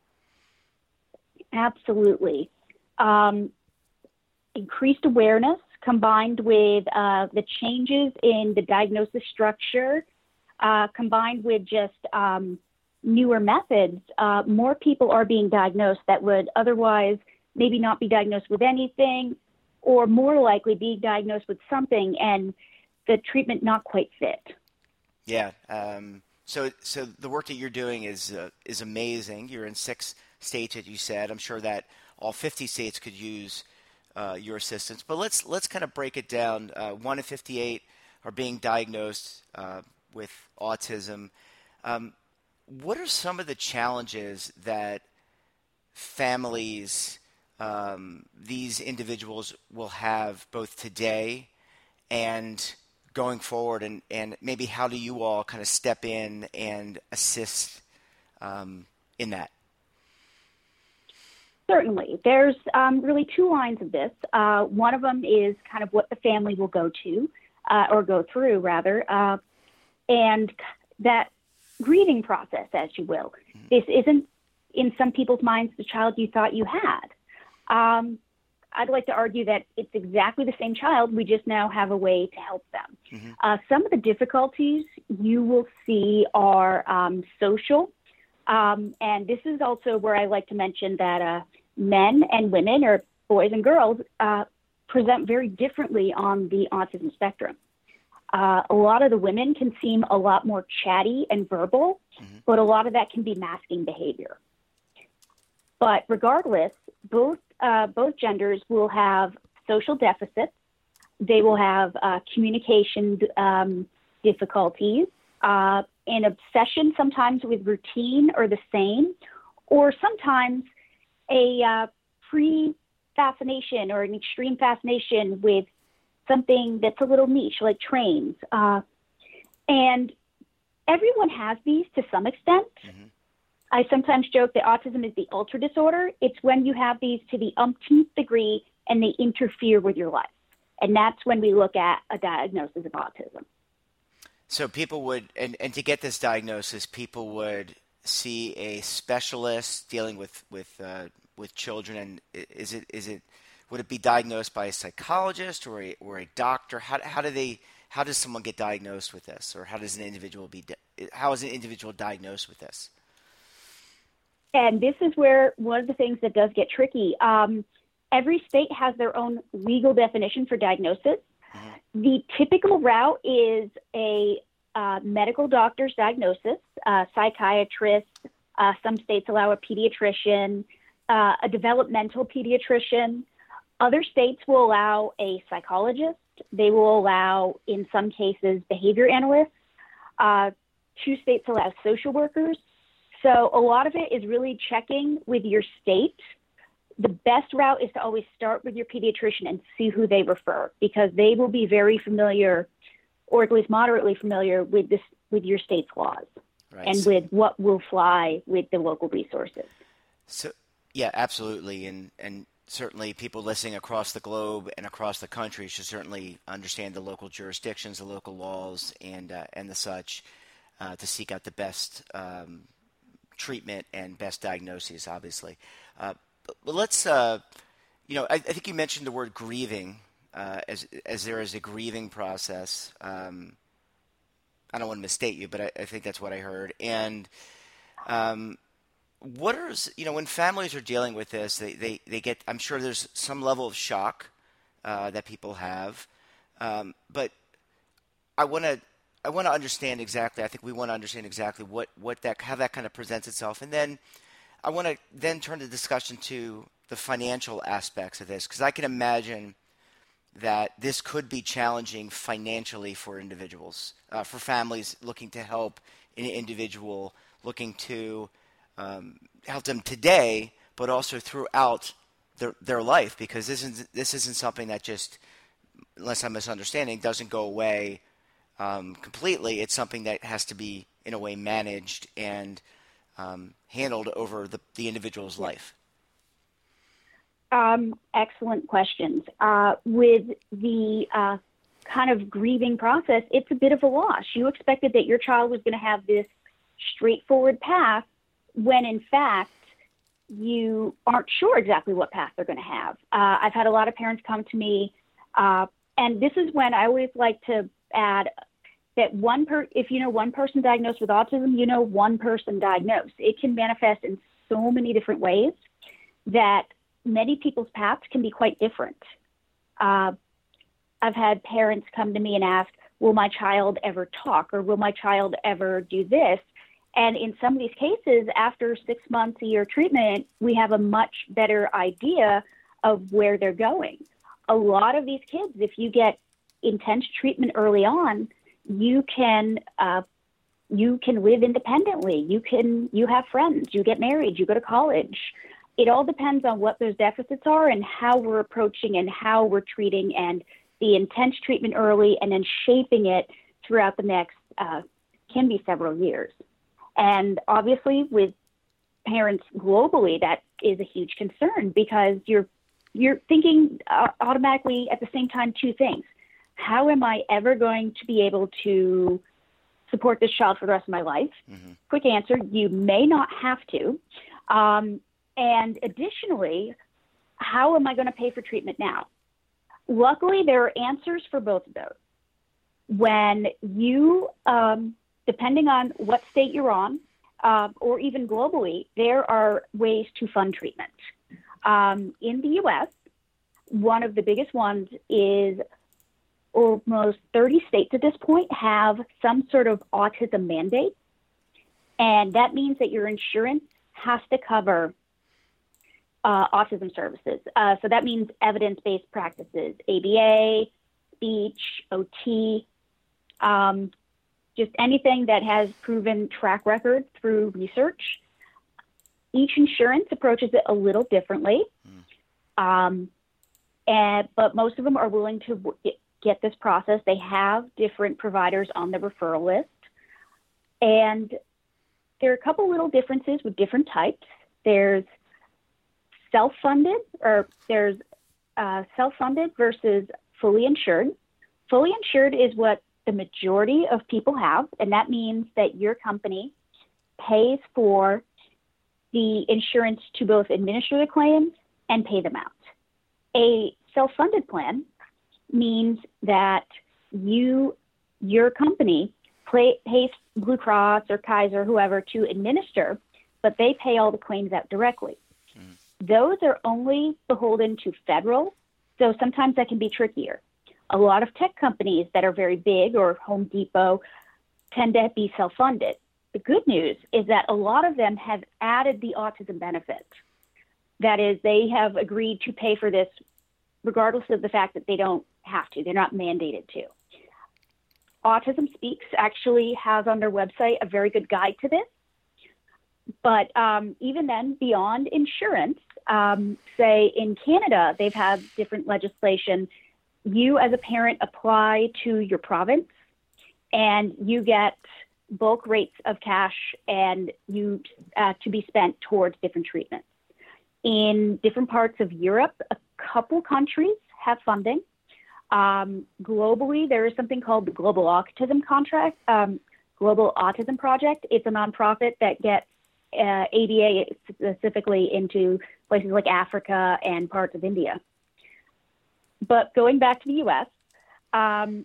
Absolutely. Um, increased awareness combined with uh, the changes in the diagnosis structure, uh, combined with just um, newer methods, uh, more people are being diagnosed that would otherwise maybe not be diagnosed with anything, or more likely be diagnosed with something and the treatment not quite fit. Yeah. Um, so, so the work that you're doing is uh, is amazing. You're in six states, as you said. I'm sure that all fifty states could use uh, your assistance. But let's let's kind of break it down. Uh, one in fifty-eight are being diagnosed uh, with autism. Um, what are some of the challenges that families, um, these individuals, will have both today and going forward, and, and maybe how do you all kind of step in and assist um, in that? Certainly. There's um, really two lines of this. Uh, one of them is kind of what the family will go to, uh, or go through, rather, uh, and that grieving process, as you will. Mm-hmm. This isn't, in some people's minds, the child you thought you had. Um, I'd like to argue that it's exactly the same child. We just now have a way to help them. Mm-hmm. Uh, some of the difficulties you will see are um, social. Um, and this is also where I like to mention that uh, men and women, or boys and girls, uh, present very differently on the autism spectrum. Uh, a lot of the women can seem a lot more chatty and verbal, mm-hmm. but a lot of that can be masking behavior. But regardless, both uh, both genders will have social deficits. They will have uh, communication um, difficulties, uh, an obsession sometimes with routine or the same, or sometimes a uh, pre-fascination or an extreme fascination with something that's a little niche, like trains. Uh, and everyone has these to some extent. Mm-hmm. I sometimes joke that autism is the ultra disorder. It's when you have these to the umpteenth degree and they interfere with your life. And that's when we look at a diagnosis of autism. So people would, and, and to get this diagnosis, people would see a specialist dealing with with uh, with children. And is it is it would it be diagnosed by a psychologist or a or a doctor? How how do they how does someone get diagnosed with this, or how does an individual be how is an individual diagnosed with this? And this is where one of the things that does get tricky. Um, every state has their own legal definition for diagnosis. Mm-hmm. The typical route is a uh, medical doctor's diagnosis, uh, psychiatrist. Uh, some states allow a pediatrician, uh, a developmental pediatrician. Other states will allow a psychologist. They will allow, in some cases, behavior analysts. Uh, two states allow social workers. So a lot of it is really checking with your state. The best route is to always start with your pediatrician and see who they refer, because they will be very familiar, or at least moderately familiar, with this with your state's laws, right, and with what will fly with the local resources. So, yeah, absolutely, and and certainly people listening across the globe and across the country should certainly understand the local jurisdictions, the local laws, and uh, and the such uh, to seek out the best Um, treatment and best diagnoses, obviously. Uh, but let's, uh, you know, I, I think you mentioned the word grieving, uh, as as there is a grieving process. Um, I don't want to misstate you, but I, I think that's what I heard. And um, what are, you know, when families are dealing with this, they, they, they get, I'm sure there's some level of shock uh, that people have. Um, but I want to, I want to understand exactly, I think we want to understand exactly what, what that, how that kind of presents itself. And then I want to then turn the discussion to the financial aspects of this, because I can imagine that this could be challenging financially for individuals, uh, for families looking to help an individual looking to um, help them today, but also throughout their, their life, because this isn't, this isn't something that just, unless I'm misunderstanding, doesn't go away um, completely. It's something that has to be, in a way, managed and um, handled over the, the individual's life. Um, excellent questions. Uh, with the uh, kind of grieving process, it's a bit of a loss. You expected that your child was going to have this straightforward path when, in fact, you aren't sure exactly what path they're going to have. Uh, I've had a lot of parents come to me, uh, and this is when I always like to add that one per if you know one person diagnosed with autism, you know one person diagnosed. It can manifest in so many different ways that many people's paths can be quite different. Uh, I've had parents come to me and ask, will my child ever talk, or will my child ever do this? And in some of these cases, after six months, a year treatment, we have a much better idea of where they're going. A lot of these kids, if you get intense treatment early on, you can uh, you can live independently. You can you have friends. You get married. You go to college. It all depends on what those deficits are and how we're approaching and how we're treating, and the intense treatment early and then shaping it throughout the next uh, can be several years. And obviously, with parents globally, that is a huge concern, because you're you're thinking uh, automatically at the same time two things. How am I ever going to be able to support this child for the rest of my life? Mm-hmm. Quick answer, you may not have to. Um, and additionally, how am I going to pay for treatment now? Luckily, there are answers for both of those. When you, um, depending on what state you're on, uh, or even globally, there are ways to fund treatment. Um, in the U S, one of the biggest ones is almost thirty states at this point have some sort of autism mandate. And that means that your insurance has to cover uh, autism services. Uh, so that means evidence-based practices, A B A, speech, O T, um, just anything that has proven track record through research. Each insurance approaches it a little differently, mm. um, and but most of them are willing to w- get this process. They have different providers on the referral list, and there are a couple little differences with different types. There's self-funded, or there's uh, self-funded versus fully insured. Fully insured is what the majority of people have, and that means that your company pays for the insurance to both administer the claims and pay them out. A self-funded plan means that you, your company, play, pays Blue Cross or Kaiser, whoever, to administer, but they pay all the claims out directly. Mm. Those are only beholden to federal, so sometimes that can be trickier. A lot of tech companies that are very big, or Home Depot, tend to be self-funded. The good news is that a lot of them have added the autism benefit. That is, they have agreed to pay for this regardless of the fact that they don't have to. They're not mandated to. Autism Speaks actually has on their website a very good guide to this. But um, even then, beyond insurance, um, say in Canada, they've had different legislation. You as a parent apply to your province, and you get bulk rates of cash and you uh, to be spent towards different treatments. In different parts of Europe, a couple countries have funding. Um, globally, there is something called the Global Autism Contract, um, Global Autism Project. It's a nonprofit that gets uh, A D A specifically into places like Africa and parts of India. But going back to the U S, um,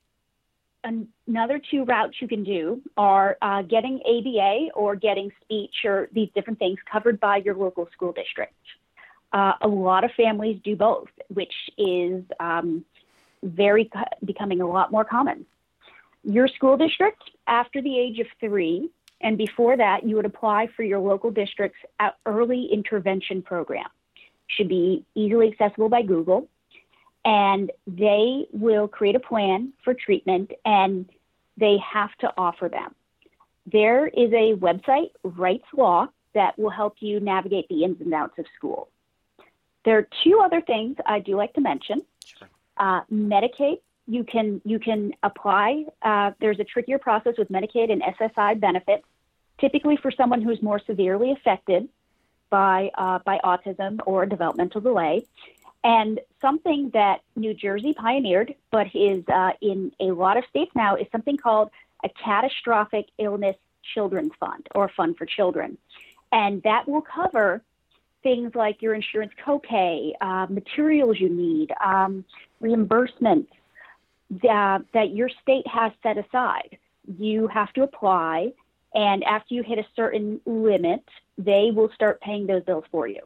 another two routes you can do are uh, getting A B A or getting speech or these different things covered by your local school district. Uh, a lot of families do both, which is um, very becoming a lot more common. Your school district, after the age of three, and before that, you would apply for your local district's early intervention program. Should be easily accessible by Google. And they will create a plan for treatment, and they have to offer them. there is a website, Wright's Law, that will help you navigate the ins and outs of school. There are two other things I do like to mention. Sure. Uh, Medicaid, you can you can apply. Uh, there's a trickier process with Medicaid and S S I benefits, typically for someone who's more severely affected by uh, by autism or developmental delay. And something that New Jersey pioneered, but is uh, in a lot of states now, is something called a catastrophic illness children's fund, or fund for children. And that will cover things like your insurance copay, uh, materials you need, um, reimbursements that, that your state has set aside. You have to apply, and after you hit a certain limit, they will start paying those bills for you.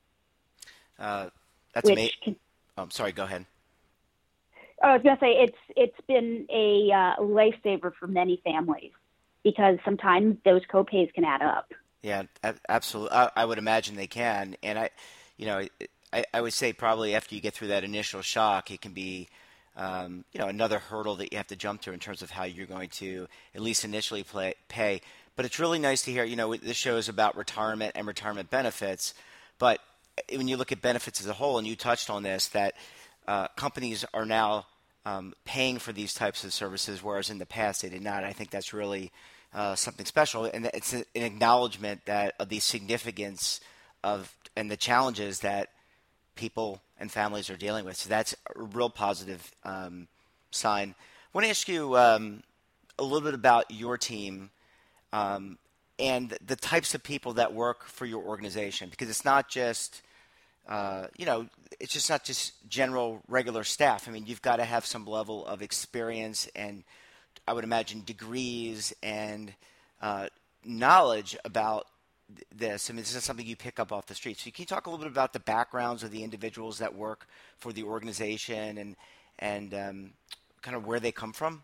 Uh, that's amazing. Oh, I'm sorry, go ahead. I was going to say it's it's been a uh, lifesaver for many families, because sometimes those copays can add up. Yeah, absolutely. I, I would imagine they can, and I, you know, I, I would say probably after you get through that initial shock, it can be, um, you know, another hurdle that you have to jump through in terms of how you're going to at least initially play, pay. But it's really nice to hear. You know, this show is about retirement and retirement benefits, but when you look at benefits as a whole, and you touched on this, that uh, companies are now um, paying for these types of services, whereas in the past they did not. I think that's really uh, something special, and it's an acknowledgement that of the significance of and the challenges that people and families are dealing with. So that's a real positive um, sign. I want to ask you um, a little bit about your team um, and the types of people that work for your organization, because it's not just Uh, you know, it's just not just general regular staff. I mean, you've got to have some level of experience and, I would imagine, degrees and uh, knowledge about this. I mean, this is something you pick up off the street. So can you talk a little bit about the backgrounds of the individuals that work for the organization and, and um, kind of where they come from?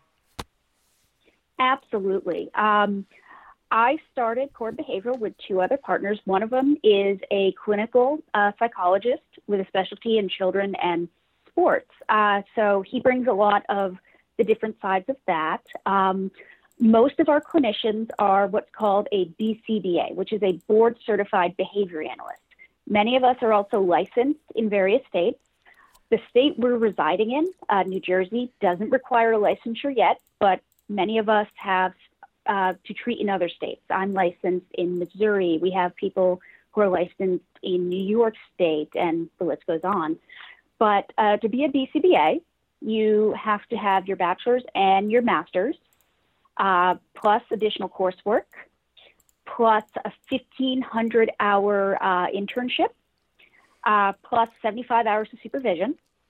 Absolutely. Um, I started Core Behavioral with two other partners. One of them is a clinical uh, psychologist with a specialty in children and sports. Uh, so he brings a lot of the different sides of that. Um, most of our clinicians are what's called a B C B A, which is a board certified behavior analyst. Many of us are also licensed in various states. The state we're residing in, uh, New Jersey, doesn't require a licensure yet, but many of us have Uh, to treat in other states. I'm licensed in Missouri. We have people who are licensed in New York State, and the list goes on. But uh, to be a B C B A, you have to have your bachelor's and your master's, uh, plus additional coursework, plus a fifteen hundred hour uh, internship, uh, plus seventy-five hours of supervision.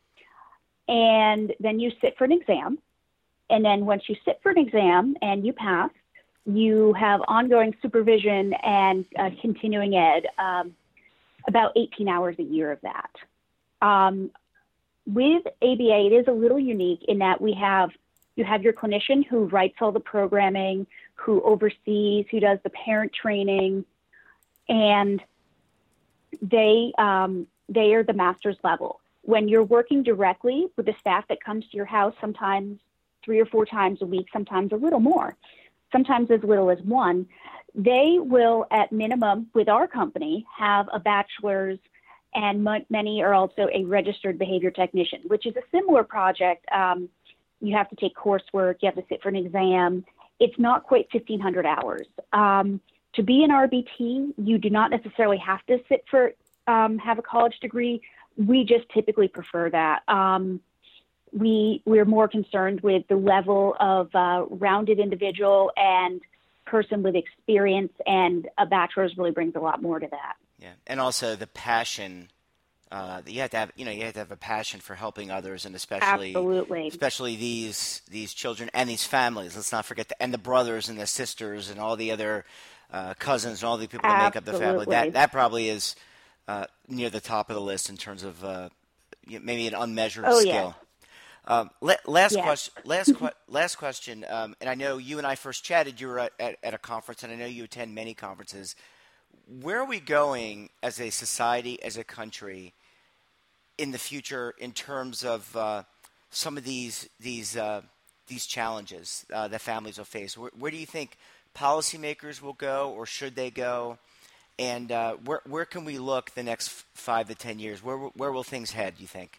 And then you sit for an exam. And then once you sit for an exam and you pass, you have ongoing supervision and uh, continuing ed, um, about eighteen hours a year of that. Um, with A B A, it is a little unique in that we have, you have your clinician who writes all the programming, who oversees, who does the parent training, and they, um, they are the master's level. When you're working directly with the staff that comes to your house, sometimes three or four times a week, sometimes a little more, sometimes as little as one, they will, at minimum, with our company, have a bachelor's, and m- many are also a registered behavior technician, which is a similar project. Um, you have to take coursework, you have to sit for an exam. It's not quite fifteen hundred hours. Um, to be an R B T, you do not necessarily have to sit for, um, have a college degree. We just typically prefer that. Um, We, we're more concerned with the level of uh, rounded individual and person with experience, and a bachelor's really brings a lot more to that. Yeah, and also the passion. Uh, you have to have, you know, you have to have a passion for helping others, and especially, Absolutely. especially these these children and these families. Let's not forget the, and the brothers and the sisters and all the other uh, cousins and all the people that make up the family. That that probably is uh, near the top of the list in terms of uh, maybe an unmeasured oh, skill. Yeah. Um, last yes. question. Last que- last question. Um, and I know you and I first chatted. You were at, at, at a conference, and I know you attend many conferences. Where are we going as a society, as a country, in the future in terms of uh, some of these these uh, these challenges uh, that families will face? Where, where do you think policymakers will go, or should they go? And uh, where where can we look the next f- five to ten years? Where where will things head, do you think?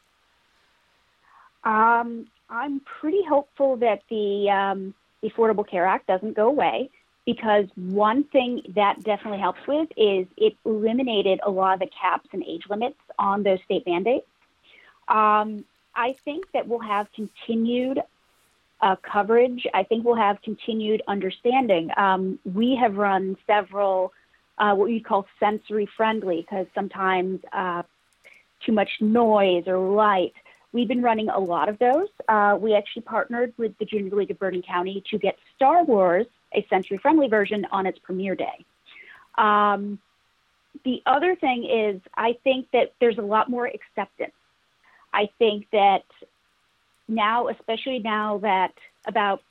Um, I'm pretty hopeful that the, um, the Affordable Care Act doesn't go away, because one thing that definitely helps with is it eliminated a lot of the caps and age limits on those state mandates. Um, I think that we'll have continued uh, coverage. I think we'll have continued understanding. Um, we have run several uh, what we call sensory friendly, because sometimes uh, too much noise or light. We've been running a lot of those. Uh, we actually partnered with the Junior League of Bergen County to get Star Wars, a sensory-friendly version, on its premiere day. Um, the other thing is, I think that there's a lot more acceptance. I think that now, especially now that about,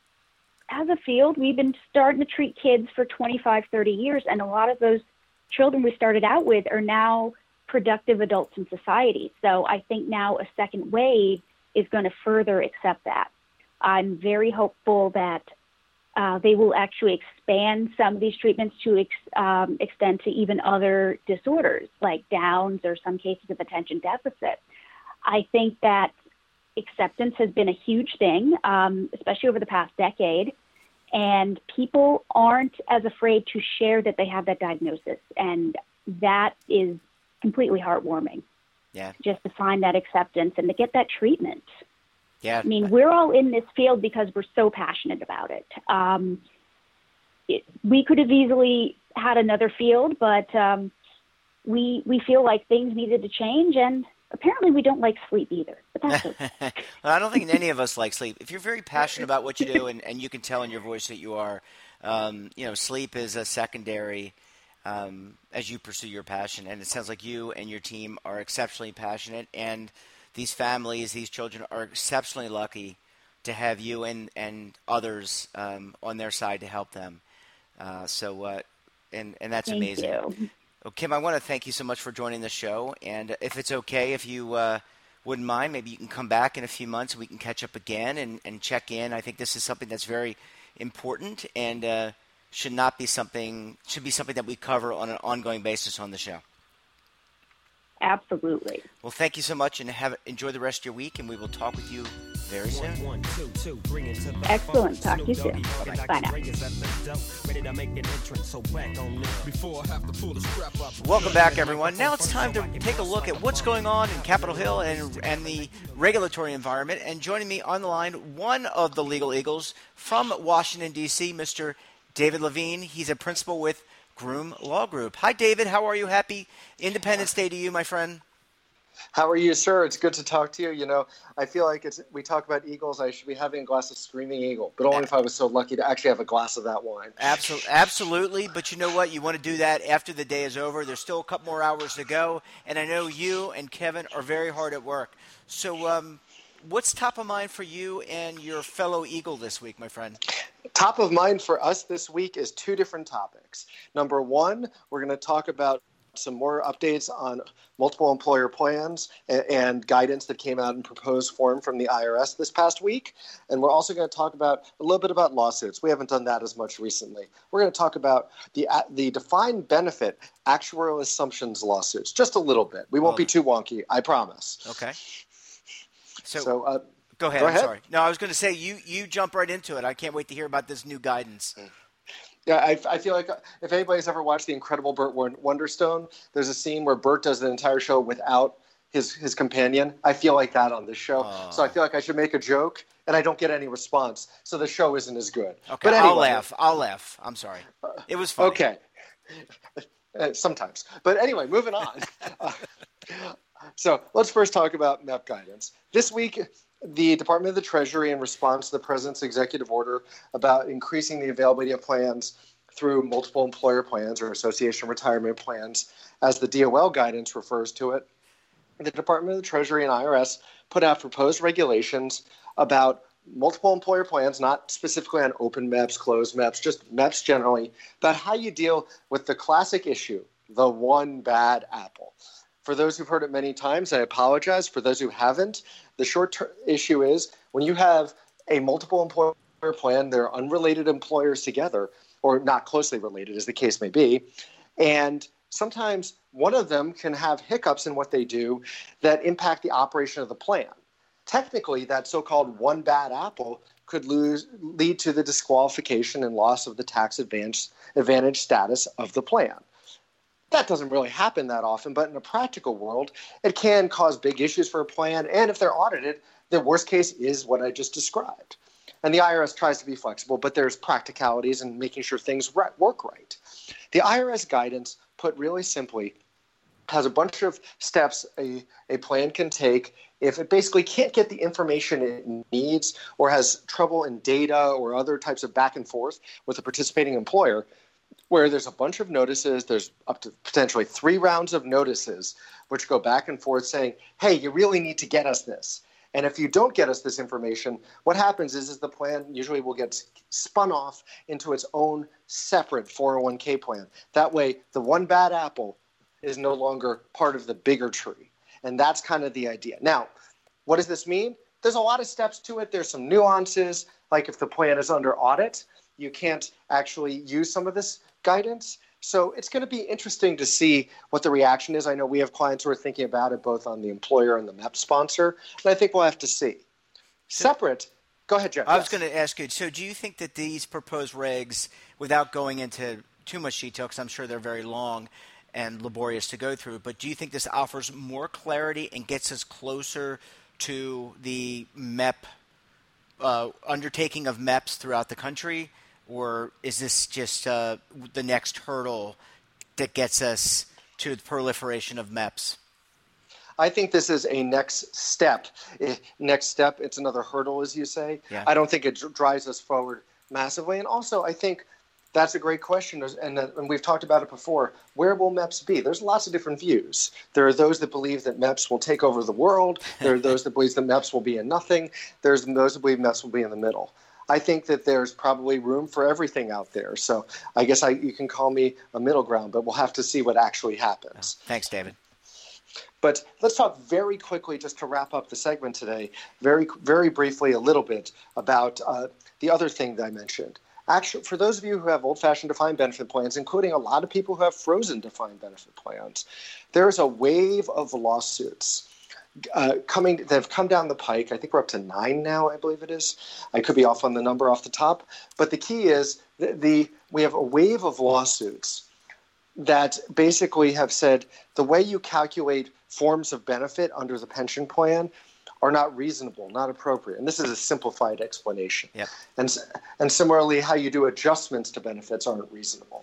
as a field, we've been starting to treat kids for twenty-five, thirty years, and a lot of those children we started out with are now productive adults in society. So I think now a second wave is going to further accept that. I'm very hopeful that uh, they will actually expand some of these treatments to ex- um, extend to even other disorders like Downs or some cases of attention deficit. I think that acceptance has been a huge thing, um, especially over the past decade, and people aren't as afraid to share that they have that diagnosis, and that is completely heartwarming. Yeah. Just to find that acceptance and to get that treatment. Yeah. I mean, we're all in this field because we're so passionate about it. Um, it we could have easily had another field, but um, we we feel like things needed to change, and apparently we don't like sleep either. But that's okay. Well, I don't think any of us like sleep. If you're very passionate about what you do, and, and you can tell in your voice that you are, um, you know, sleep is a secondary Um, as you pursue your passion. And it sounds like you and your team are exceptionally passionate, and these families, these children are exceptionally lucky to have you and, and others um, on their side to help them. Uh, so, uh, and, and that's Thank amazing. You. Well, Kim, I want to thank you so much for joining the show. And if it's okay, if you uh, wouldn't mind, maybe you can come back in a few months and we can catch up again and, and check in. I think this is something that's very important, and uh, should not be something, should be something that we cover on an ongoing basis on the show. Absolutely. Well, thank you so much, and have enjoy the rest of your week, and we will talk with you very soon. Excellent. Talk to you soon. Bye now. Welcome back, everyone. Now it's time to take a look at what's going on in Capitol Hill and, and the regulatory environment. And joining me on the line, one of the Legal Eagles from Washington, D C, Mister David Levine. He's a principal with Groom Law Group. Hi, David. How are you? Happy Independence Day to you, my friend. How are you, sir? It's good to talk to you. You know, I feel like it's we talk about eagles. I should be having a glass of Screaming Eagle, but only if I was so lucky to actually have a glass of that wine. Absolutely, absolutely. But you know what? You want to do that after the day is over. There's still a couple more hours to go, and I know you and Kevin are very hard at work. So, um, what's top of mind for you and your fellow Eagle this week, my friend? Top of mind for us this week is two different topics. Number one, we're going to talk about some more updates on multiple employer plans and, and guidance that came out in proposed form from the I R S this past week. And we're also going to talk about a little bit about lawsuits. We haven't done that as much recently. We're going to talk about the the defined benefit actuarial assumptions lawsuits, just a little bit. We won't be too wonky, I promise. Okay. So, so uh, go ahead. Go I'm ahead. sorry. No, I was going to say, you, you jump right into it. I can't wait to hear about this new guidance. Yeah, I, I feel like if anybody's ever watched The Incredible Burt Wonderstone, there's a scene where Burt does the entire show without his, his companion. I feel like that on this show. Uh, so I feel like I should make a joke, and I don't get any response. So the show isn't as good. Okay, but anyway, I'll laugh. I'll laugh. I'm sorry. It was funny. Okay. Uh, sometimes. But anyway, moving on. uh, so let's first talk about M E P guidance. This week, the Department of the Treasury, in response to the President's executive order about increasing the availability of plans through multiple employer plans or association retirement plans, as the D O L guidance refers to it, the Department of the Treasury and I R S put out proposed regulations about multiple employer plans, not specifically on open M E Ps, closed M E Ps, just M E Ps generally, about how you deal with the classic issue, the one bad apple. For those who've heard it many times, I apologize. For those who haven't, the short-term issue is when you have a multiple employer plan, they're unrelated employers together, or not closely related, as the case may be. And sometimes one of them can have hiccups in what they do that impact the operation of the plan. Technically, that so-called one bad apple could lose, lead to the disqualification and loss of the tax advantage, advantage status of the plan. That doesn't really happen that often, but in a practical world, it can cause big issues for a plan. And if they're audited, the worst case is what I just described. And the I R S tries to be flexible, but there's practicalities in making sure things work right. The I R S guidance, put really simply, has a bunch of steps a, a plan can take if it basically can't get the information it needs or has trouble in data or other types of back and forth with a participating employer, where there's a bunch of notices, there's up to potentially three rounds of notices, which go back and forth saying, hey, you really need to get us this. And if you don't get us this information, what happens is, is the plan usually will get spun off into its own separate four oh one k plan. That way, the one bad apple is no longer part of the bigger tree. And that's kind of the idea. Now, what does this mean? There's a lot of steps to it. There's some nuances, like if the plan is under audit, you can't actually use some of this guidance. So it's going to be interesting to see what the reaction is. I know we have clients who are thinking about it both on the employer and the M E P sponsor, and I think we'll have to see. Separate, go ahead, Jeff. I yes. was going to ask you, so do you think that these proposed regs, without going into too much detail, because I'm sure they're very long and laborious to go through, but do you think this offers more clarity and gets us closer to the M E P, uh, undertaking of M E Ps throughout the country? Or is this just uh, the next hurdle that gets us to the proliferation of M E Ps? I think this is a next step. Next step, it's another hurdle, as you say. Yeah. I don't think it drives us forward massively. And also, I think that's a great question. And, and we've talked about it before. Where will M E Ps be? There's lots of different views. There are those that believe that M E Ps will take over the world. There are those that believe that M E Ps will be in nothing. There's those that believe M E Ps will be in the middle. I think that there's probably room for everything out there. So I guess I, you can call me a middle ground, but we'll have to see what actually happens. Oh, thanks, David. But let's talk very quickly, just to wrap up the segment today, very, very briefly a little bit about uh, the other thing that I mentioned. Actually, for those of you who have old-fashioned defined benefit plans, including a lot of people who have frozen defined benefit plans, there is a wave of lawsuits Uh, coming that have come down the pike. I think we're up to nine now, I believe it is. I could be off on the number off the top. But the key is the, the we have a wave of lawsuits that basically have said the way you calculate forms of benefit under the pension plan are not reasonable, not appropriate. And this is a simplified explanation. Yep. And, and similarly, how you do adjustments to benefits aren't reasonable.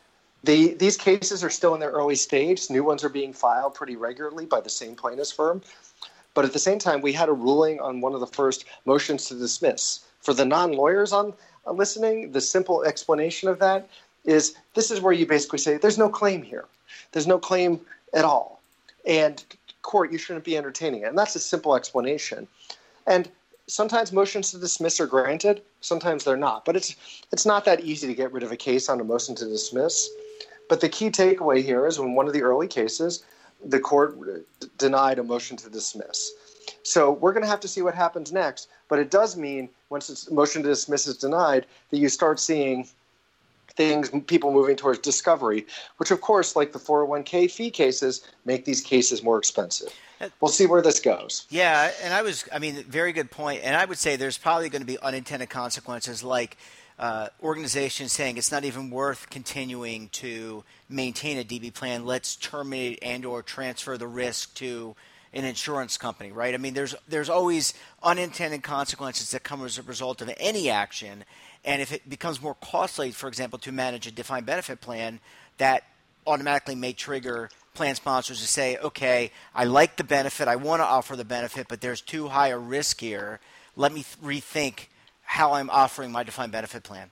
The, these cases are still in their early stage. New ones are being filed pretty regularly by the same plaintiffs firm. But at the same time, we had a ruling on one of the first motions to dismiss. For the non-lawyers on uh, listening, the simple explanation of that is this is where you basically say there's no claim here. There's no claim at all. And court, you shouldn't be entertaining it. And that's a simple explanation. And sometimes motions to dismiss are granted. Sometimes they're not. But it's it's not that easy to get rid of a case on a motion to dismiss. But the key takeaway here is in one of the early cases, the court d- denied a motion to dismiss. So we're going to have to see what happens next. But it does mean once a motion to dismiss is denied that you start seeing things, people moving towards discovery, which, of course, like the four oh one k fee cases, make these cases more expensive. We'll see where this goes. Yeah, and I was, I mean, very good point. And I would say there's probably going to be unintended consequences like uh, organizations saying it's not even worth continuing to maintain a D B plan. Let's terminate and or transfer the risk to an insurance company, right? I mean, there's there's always unintended consequences that come as a result of any action. And if it becomes more costly, for example, to manage a defined benefit plan, that automatically may trigger plan sponsors to say, okay, I like the benefit, I want to offer the benefit, but there's too high a risk here. Let me th- rethink how I'm offering my defined benefit plan.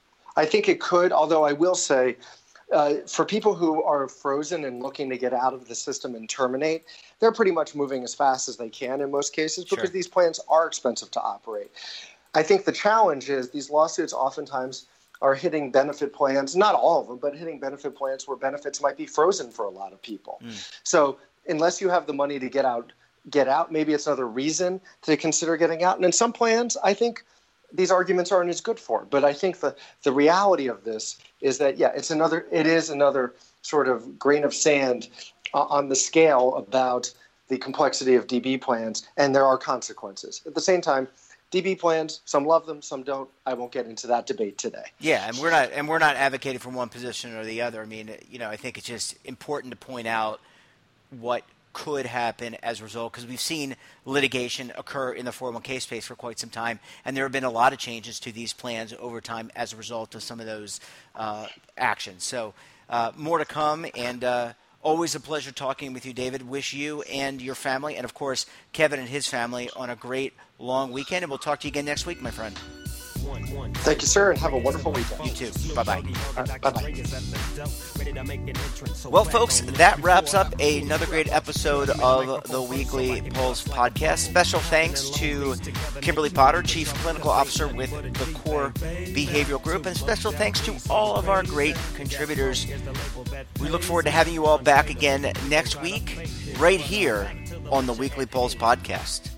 I think it could, although I will say, uh, for people who are frozen and looking to get out of the system and terminate, they're pretty much moving as fast as they can in most cases because Sure. these plans are expensive to operate. I think the challenge is these lawsuits oftentimes are hitting benefit plans, not all of them, but hitting benefit plans where benefits might be frozen for a lot of people. Mm. So unless you have the money to get out, get out, maybe it's another reason to consider getting out. And in some plans, I think these arguments aren't as good for it. But I think the, the reality of this is that, yeah, it's another, it is another sort of grain of sand uh, on the scale about the complexity of D B plans, and there are consequences. At the same time, D B plans, some love them, some don't. I won't get into that debate today. Yeah, and we're not and we're not advocating for one position or the other. I mean, you know, I think it's just important to point out what could happen as a result, because we've seen litigation occur in the four oh one k space for quite some time, and there have been a lot of changes to these plans over time as a result of some of those uh, actions. So uh, more to come, and uh, always a pleasure talking with you, David. Wish you and your family, and of course Kevin and his family, on a great long weekend, and we'll talk to you again next week, my friend. Thank you, sir, and have a wonderful weekend. You too. Bye-bye. Right, bye-bye. Well, folks, that wraps up another great episode of the Weekly Pulse podcast. Special thanks to Kimberly Potter, Chief Clinical Officer with the Core Behavioral Group, and special thanks to all of our great contributors. We look forward to having you all back again next week, right here on the Weekly Pulse podcast.